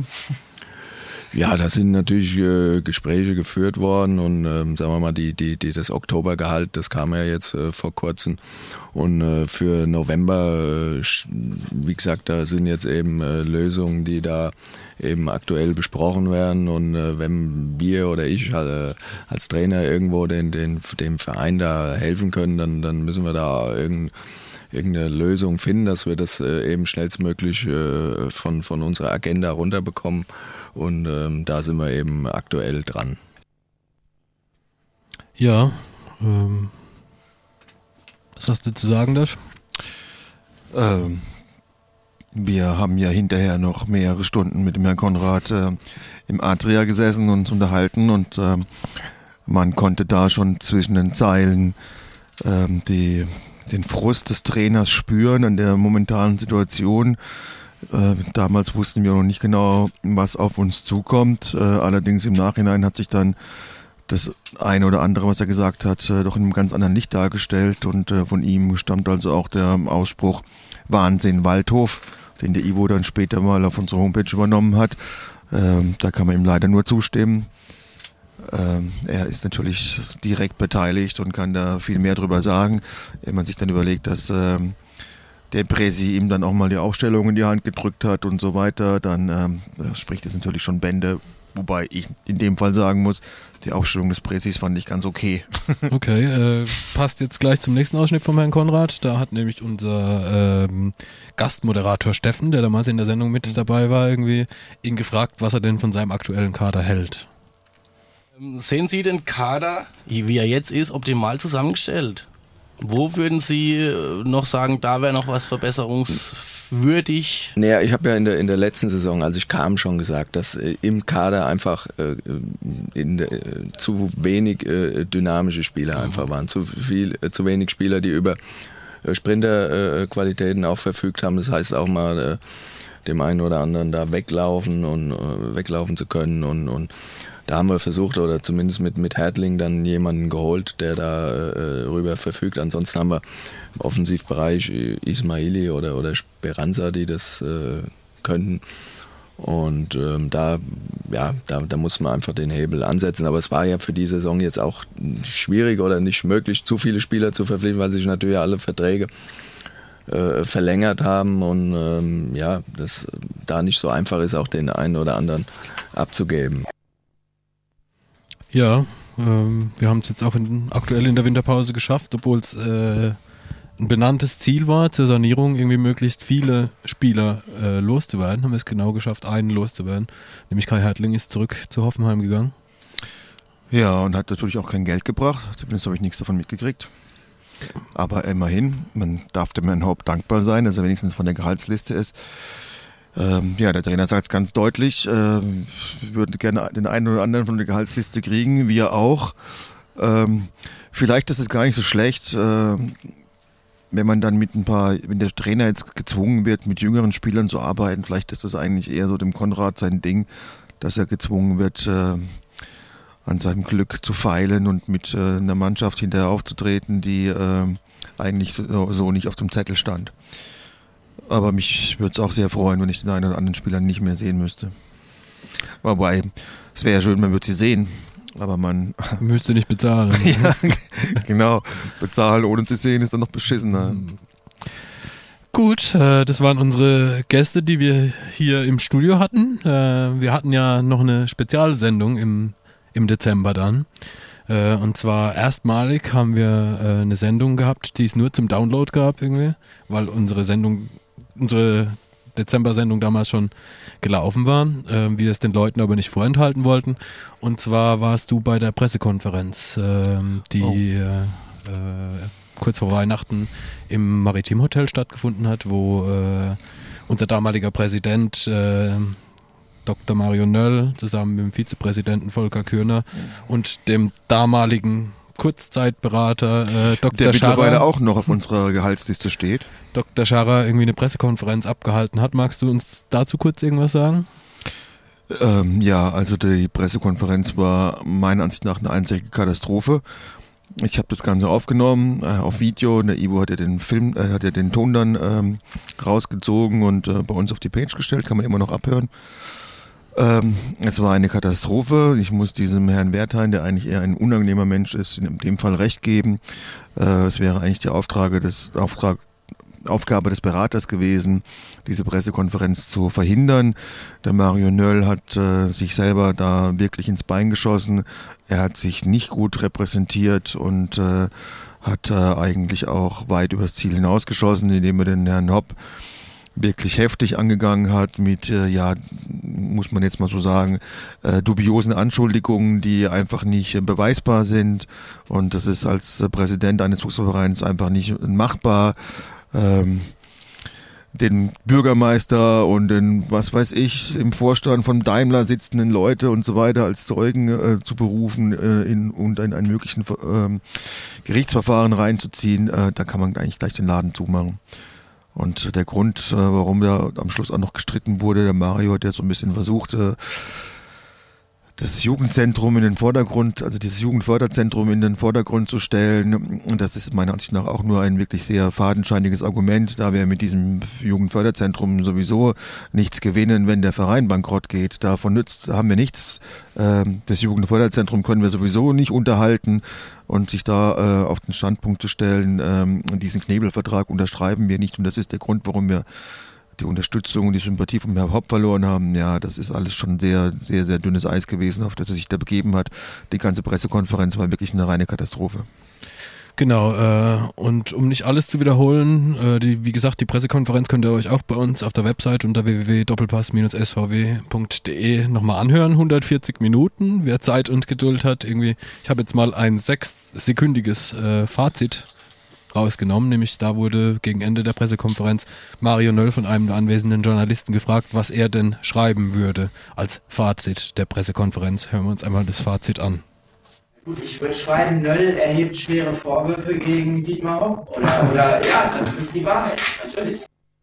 Ja, da sind natürlich äh, Gespräche geführt worden und ähm, sagen wir mal, die, die, die, das Oktobergehalt, das kam ja jetzt äh, vor kurzem und äh, für November, äh, wie gesagt, da sind jetzt eben äh, Lösungen, die da eben aktuell besprochen werden und äh, wenn wir oder ich äh, als Trainer irgendwo den, den, dem Verein da helfen können, dann, dann müssen wir da irgendein irgendeine Lösung finden, dass wir das äh, eben schnellstmöglich äh, von, von unserer Agenda runterbekommen und ähm, da sind wir eben aktuell dran. Ja, ähm, was hast du zu sagen, Dasch? Ähm, wir haben ja hinterher noch mehrere Stunden mit dem Herrn Konrad äh, im Adria gesessen und uns unterhalten und äh, man konnte da schon zwischen den Zeilen äh, die den Frust des Trainers spüren an der momentanen Situation. Äh, damals wussten wir noch nicht genau, was auf uns zukommt. Äh, allerdings im Nachhinein hat sich dann das eine oder andere, was er gesagt hat, äh, doch in einem ganz anderen Licht dargestellt. Und äh, von ihm stammt also auch der Ausspruch Wahnsinn Waldhof, den der Ivo dann später mal auf unserer Homepage übernommen hat. Äh, da kann man ihm leider nur zustimmen. Ähm, er ist natürlich direkt beteiligt und kann da viel mehr drüber sagen. Wenn man sich dann überlegt, dass ähm, der Präsi ihm dann auch mal die Aufstellung in die Hand gedrückt hat und so weiter, dann ähm, spricht es natürlich schon Bände. Wobei ich in dem Fall sagen muss, die Aufstellung des Präsis fand ich ganz okay. Okay, äh, passt jetzt gleich zum nächsten Ausschnitt von Herrn Konrad. Da hat nämlich unser ähm, Gastmoderator Steffen, der damals in der Sendung mit dabei war, irgendwie ihn gefragt, was er denn von seinem aktuellen Kader hält. Sehen Sie den Kader, wie er jetzt ist, optimal zusammengestellt? Wo würden Sie noch sagen, da wäre noch was verbesserungswürdig? Naja, ich habe ja in der, in der letzten Saison, als ich kam, schon gesagt, dass äh, im Kader einfach äh, in der, äh, zu wenig äh, dynamische Spieler einfach waren. Zu viel, äh, zu wenig Spieler, die über äh, Sprinterqualitäten äh, auch verfügt haben. Das heißt auch mal äh, dem einen oder anderen da weglaufen und äh, weglaufen zu können und, und da haben wir versucht, oder zumindest mit, mit Hertling dann jemanden geholt, der da äh, rüber verfügt. Ansonsten haben wir im Offensivbereich Ismaili oder, oder Speranza, die das äh, könnten. Und ähm, da, ja, da, da muss man einfach den Hebel ansetzen. Aber es war ja für die Saison jetzt auch schwierig oder nicht möglich, zu viele Spieler zu verpflichten, weil sich natürlich alle Verträge äh, verlängert haben. Und ähm, ja, das da nicht so einfach ist, auch den einen oder anderen abzugeben. Ja, ähm, wir haben es jetzt auch in, aktuell in der Winterpause geschafft, obwohl es äh, ein benanntes Ziel war, zur Sanierung irgendwie möglichst viele Spieler äh, loszuwerden. Haben wir es genau geschafft, einen loszuwerden. Nämlich Kai Hertling ist zurück zu Hoffenheim gegangen. Ja, und hat natürlich auch kein Geld gebracht. Zumindest habe ich nichts davon mitgekriegt. Aber immerhin, man darf dem Herrn Haupt dankbar sein, dass er wenigstens von der Gehaltsliste ist. Ähm, ja, der Trainer sagt es ganz deutlich, äh, wir würden gerne den einen oder anderen von der Gehaltsliste kriegen, wir auch. Ähm, vielleicht ist es gar nicht so schlecht, äh, wenn man dann mit ein paar, wenn der Trainer jetzt gezwungen wird, mit jüngeren Spielern zu arbeiten, vielleicht ist das eigentlich eher so dem Konrad sein Ding, dass er gezwungen wird, äh, an seinem Glück zu feilen und mit äh, einer Mannschaft hinterher aufzutreten, die äh, eigentlich so, so nicht auf dem Zettel stand. Aber mich würde es auch sehr freuen, wenn ich den einen oder anderen Spieler nicht mehr sehen müsste. Wobei, es wäre ja schön, man würde sie sehen, aber man... Müsste nicht bezahlen. Ja, genau. Bezahlen ohne zu sehen ist dann noch beschissener. Gut, äh, das waren unsere Gäste, die wir hier im Studio hatten. Äh, wir hatten ja noch eine Spezialsendung im, im Dezember dann. Äh, und zwar erstmalig haben wir äh, eine Sendung gehabt, die es nur zum Download gab irgendwie, weil unsere Sendung... unsere Dezember-Sendung damals schon gelaufen war, äh, wir es den Leuten aber nicht vorenthalten wollten. Und zwar warst du bei der Pressekonferenz, äh, die oh. äh, äh, kurz vor Weihnachten im Maritim Hotel stattgefunden hat, wo äh, unser damaliger Präsident äh, Doktor Mario Nöll zusammen mit dem Vizepräsidenten Volker Kürner und dem damaligen Kurzzeitberater äh, Doktor Der mittlerweile Scharrer, auch noch auf unserer Gehaltsliste steht. Doktor Scharrer irgendwie eine Pressekonferenz abgehalten hat. Magst du uns dazu kurz irgendwas sagen? Ähm, ja, also die Pressekonferenz war meiner Ansicht nach eine einzige Katastrophe. Ich habe das Ganze aufgenommen äh, auf Video. Und der Ivo hat ja den Film, äh, hat ja den Ton dann ähm, rausgezogen und äh, bei uns auf die Page gestellt. Kann man immer noch abhören. Ähm, es war eine Katastrophe. Ich muss diesem Herrn Wertheim, der eigentlich eher ein unangenehmer Mensch ist, in dem Fall recht geben. Äh, es wäre eigentlich die Auftrage des, Auftrag, Aufgabe des Beraters gewesen, diese Pressekonferenz zu verhindern. Der Mario Nöll hat äh, sich selber da wirklich ins Bein geschossen. Er hat sich nicht gut repräsentiert und äh, hat äh, eigentlich auch weit übers Ziel hinausgeschossen, indem er den Herrn Hopp wirklich heftig angegangen hat mit, äh, ja, muss man jetzt mal so sagen, äh, dubiosen Anschuldigungen, die einfach nicht äh, beweisbar sind. Und das ist als äh, Präsident eines Fußballvereins einfach nicht machbar. Ähm, den Bürgermeister und den, was weiß ich, im Vorstand von Daimler sitzenden Leute und so weiter als Zeugen äh, zu berufen äh, in, und in einen möglichen äh, Gerichtsverfahren reinzuziehen, äh, da kann man eigentlich gleich den Laden zumachen. Und der Grund, äh, warum da am Schluss auch noch gestritten wurde, der Mario hat ja so ein bisschen versucht, äh, das Jugendzentrum in den Vordergrund, also dieses Jugendförderzentrum in den Vordergrund zu stellen. Und das ist meiner Ansicht nach auch nur ein wirklich sehr fadenscheiniges Argument, da wir mit diesem Jugendförderzentrum sowieso nichts gewinnen, wenn der Verein bankrott geht. Davon nützt, haben wir nichts. Das Jugendförderzentrum können wir sowieso nicht unterhalten. Und sich da äh, auf den Standpunkt zu stellen, ähm, diesen Knebelvertrag unterschreiben wir nicht. Und das ist der Grund, warum wir die Unterstützung und die Sympathie von Herrn Hopp verloren haben. Ja, das ist alles schon sehr, sehr, sehr dünnes Eis gewesen, auf das er sich da begeben hat. Die ganze Pressekonferenz war wirklich eine reine Katastrophe. Genau, äh, und um nicht alles zu wiederholen, äh, die, wie gesagt, die Pressekonferenz könnt ihr euch auch bei uns auf der Website unter w w w punkt doppelpass Bindestrich s v w punkt d e nochmal anhören. hundertvierzig Minuten, wer Zeit und Geduld hat, irgendwie. Ich habe jetzt mal ein sechssekündiges äh, Fazit rausgenommen, nämlich da wurde gegen Ende der Pressekonferenz Mario Nöll von einem der anwesenden Journalisten gefragt, was er denn schreiben würde als Fazit der Pressekonferenz. Hören wir uns einmal das Fazit an. Gut, ich würde schreiben, Nöll erhebt schwere Vorwürfe gegen Dietmar Hopp. Oder, oder ja, das ist die Wahrheit, natürlich.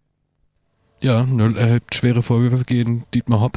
Ja, Nöll erhebt schwere Vorwürfe gegen Dietmar Hopp.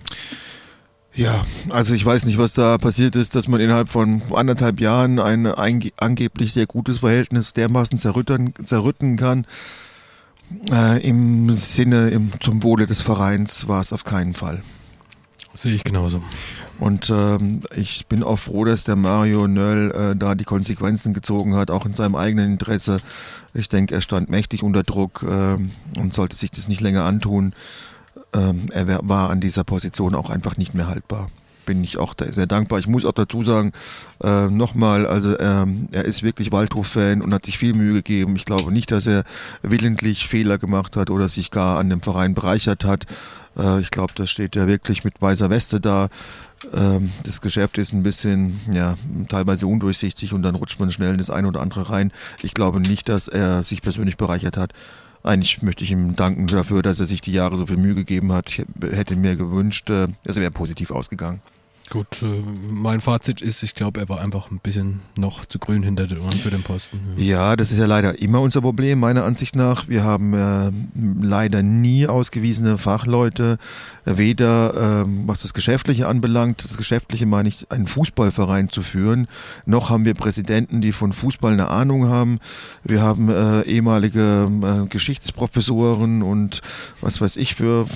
Ja, also ich weiß nicht, was da passiert ist, dass man innerhalb von anderthalb Jahren ein einge- angeblich sehr gutes Verhältnis dermaßen zerrüttern, zerrütten kann. Äh, Im Sinne, im, zum Wohle des Vereins war es auf keinen Fall. Sehe ich genauso. Und ähm, ich bin auch froh, dass der Mario Nöll äh, da die Konsequenzen gezogen hat, auch in seinem eigenen Interesse. Ich denke, er stand mächtig unter Druck äh, und sollte sich das nicht länger antun. Ähm, er war an dieser Position auch einfach nicht mehr haltbar. Bin ich auch sehr dankbar. Ich muss auch dazu sagen, äh, nochmal, also ähm, er ist wirklich Waldhof-Fan und hat sich viel Mühe gegeben. Ich glaube nicht, dass er willentlich Fehler gemacht hat oder sich gar an dem Verein bereichert hat. Äh, ich glaube, da steht er wirklich mit weißer Weste da. Ähm, das Geschäft ist ein bisschen, ja, teilweise undurchsichtig und dann rutscht man schnell in das eine oder andere rein. Ich glaube nicht, dass er sich persönlich bereichert hat. Eigentlich möchte ich ihm danken dafür, dass er sich die Jahre so viel Mühe gegeben hat. Ich hätte mir gewünscht, es wäre positiv ausgegangen. Gut, äh, mein Fazit ist, ich glaube, er war einfach ein bisschen noch zu grün hinter den Ohren für den Posten. Ja, ja, das ist ja leider immer unser Problem, meiner Ansicht nach. Wir haben äh, leider nie ausgewiesene Fachleute, weder äh, was das Geschäftliche anbelangt, das Geschäftliche meine ich, einen Fußballverein zu führen, noch haben wir Präsidenten, die von Fußball eine Ahnung haben. Wir haben äh, ehemalige äh, Geschichtsprofessoren und was weiß ich für...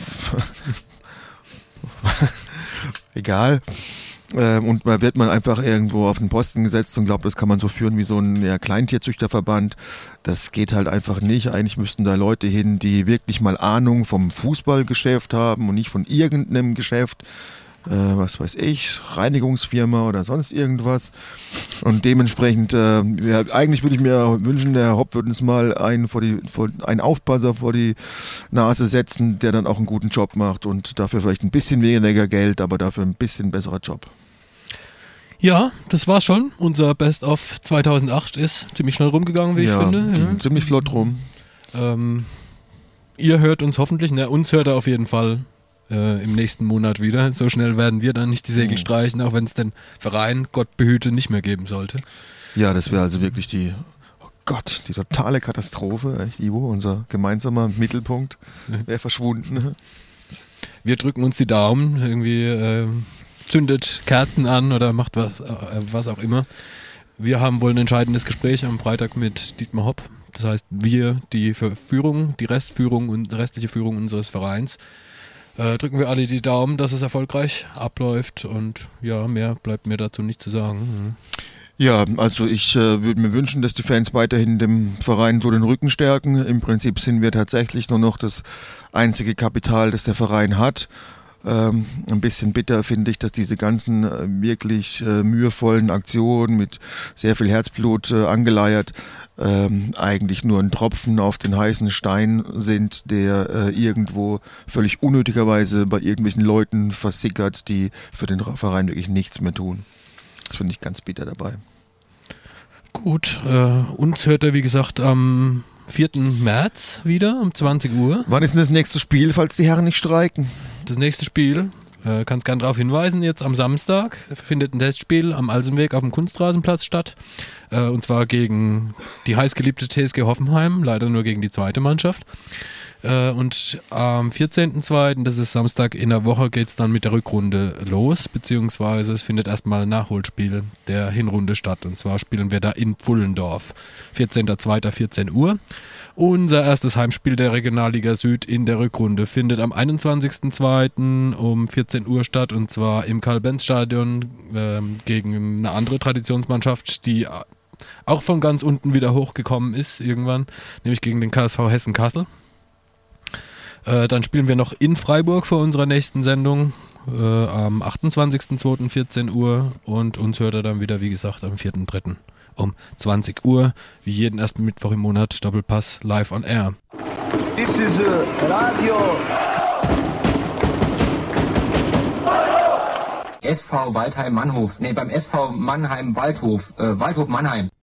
Egal. Ähm, und da wird man einfach irgendwo auf den Posten gesetzt und glaubt, das kann man so führen wie so ein ja, Kleintierzüchterverband. Das geht halt einfach nicht. Eigentlich müssten da Leute hin, die wirklich mal Ahnung vom Fußballgeschäft haben und nicht von irgendeinem Geschäft. Äh, was weiß ich, Reinigungsfirma oder sonst irgendwas. Und dementsprechend, äh, ja, eigentlich würde ich mir wünschen, der Hopp würde uns mal einen, vor die, vor, einen Aufpasser vor die Nase setzen, der dann auch einen guten Job macht und dafür vielleicht ein bisschen weniger Geld, aber dafür ein bisschen besserer Job. Ja, das war's schon. Unser Best-of zweitausendacht ist ziemlich schnell rumgegangen, wie ja, ich finde. Ja, ziemlich flott rum. Ähm, ihr hört uns hoffentlich, ne, uns hört er auf jeden Fall Äh, im nächsten Monat wieder. So schnell werden wir dann nicht die Segel streichen, auch wenn es den Verein, Gott behüte, nicht mehr geben sollte. Ja, das wäre also wirklich die, oh Gott, die totale Katastrophe. Echt, Ivo, unser gemeinsamer Mittelpunkt, wäre verschwunden. Wir drücken uns die Daumen, irgendwie äh, zündet Kerzen an oder macht was, äh, was auch immer. Wir haben wohl ein entscheidendes Gespräch am Freitag mit Dietmar Hopp. Das heißt, wir, die Führung, die Restführung und restliche Führung unseres Vereins, Äh, drücken wir alle die Daumen, dass es erfolgreich abläuft und ja, mehr bleibt mir dazu nicht zu sagen. Mhm. Ja, also ich äh, würde mir wünschen, dass die Fans weiterhin dem Verein so den Rücken stärken. Im Prinzip sind wir tatsächlich nur noch das einzige Kapital, das der Verein hat. Ähm, ein bisschen bitter finde ich, dass diese ganzen äh, wirklich äh, mühevollen Aktionen mit sehr viel Herzblut äh, angeleiert ähm, eigentlich nur ein Tropfen auf den heißen Stein sind, der äh, irgendwo völlig unnötigerweise bei irgendwelchen Leuten versickert, die für den Verein wirklich nichts mehr tun. Das finde ich ganz bitter dabei. Gut, äh, uns hört er wie gesagt am vierten März wieder um zwanzig Uhr. Wann ist denn das nächste Spiel, falls die Herren nicht streiken? Das nächste Spiel, äh, kannst gerne darauf hinweisen, jetzt am Samstag findet ein Testspiel am Alsenweg auf dem Kunstrasenplatz statt. Äh, und zwar gegen die heißgeliebte T S G Hoffenheim, leider nur gegen die zweite Mannschaft. Äh, und am vierzehnten zweiten, das ist Samstag in der Woche, geht es dann mit der Rückrunde los, beziehungsweise es findet erstmal ein Nachholspiel der Hinrunde statt. Und zwar spielen wir da in Pfullendorf. vierzehnten zweiten vierzehn Uhr. Unser erstes Heimspiel der Regionalliga Süd in der Rückrunde findet am einundzwanzigsten zweiten um vierzehn Uhr statt, und zwar im Karl-Benz-Stadion äh, gegen eine andere Traditionsmannschaft, die auch von ganz unten wieder hochgekommen ist irgendwann, nämlich gegen den K S V Hessen-Kassel. Äh, dann spielen wir noch in Freiburg vor unserer nächsten Sendung äh, am achtundzwanzigsten zweiten vierzehn Uhr, und uns hört er dann wieder, wie gesagt, am vierten dritten um zwanzig Uhr, wie jeden ersten Mittwoch im Monat, Doppelpass live on air. This is uh, Radio. S V Waldheim Mannhof, nee, beim S V Mannheim Waldhof, äh, Waldhof Mannheim.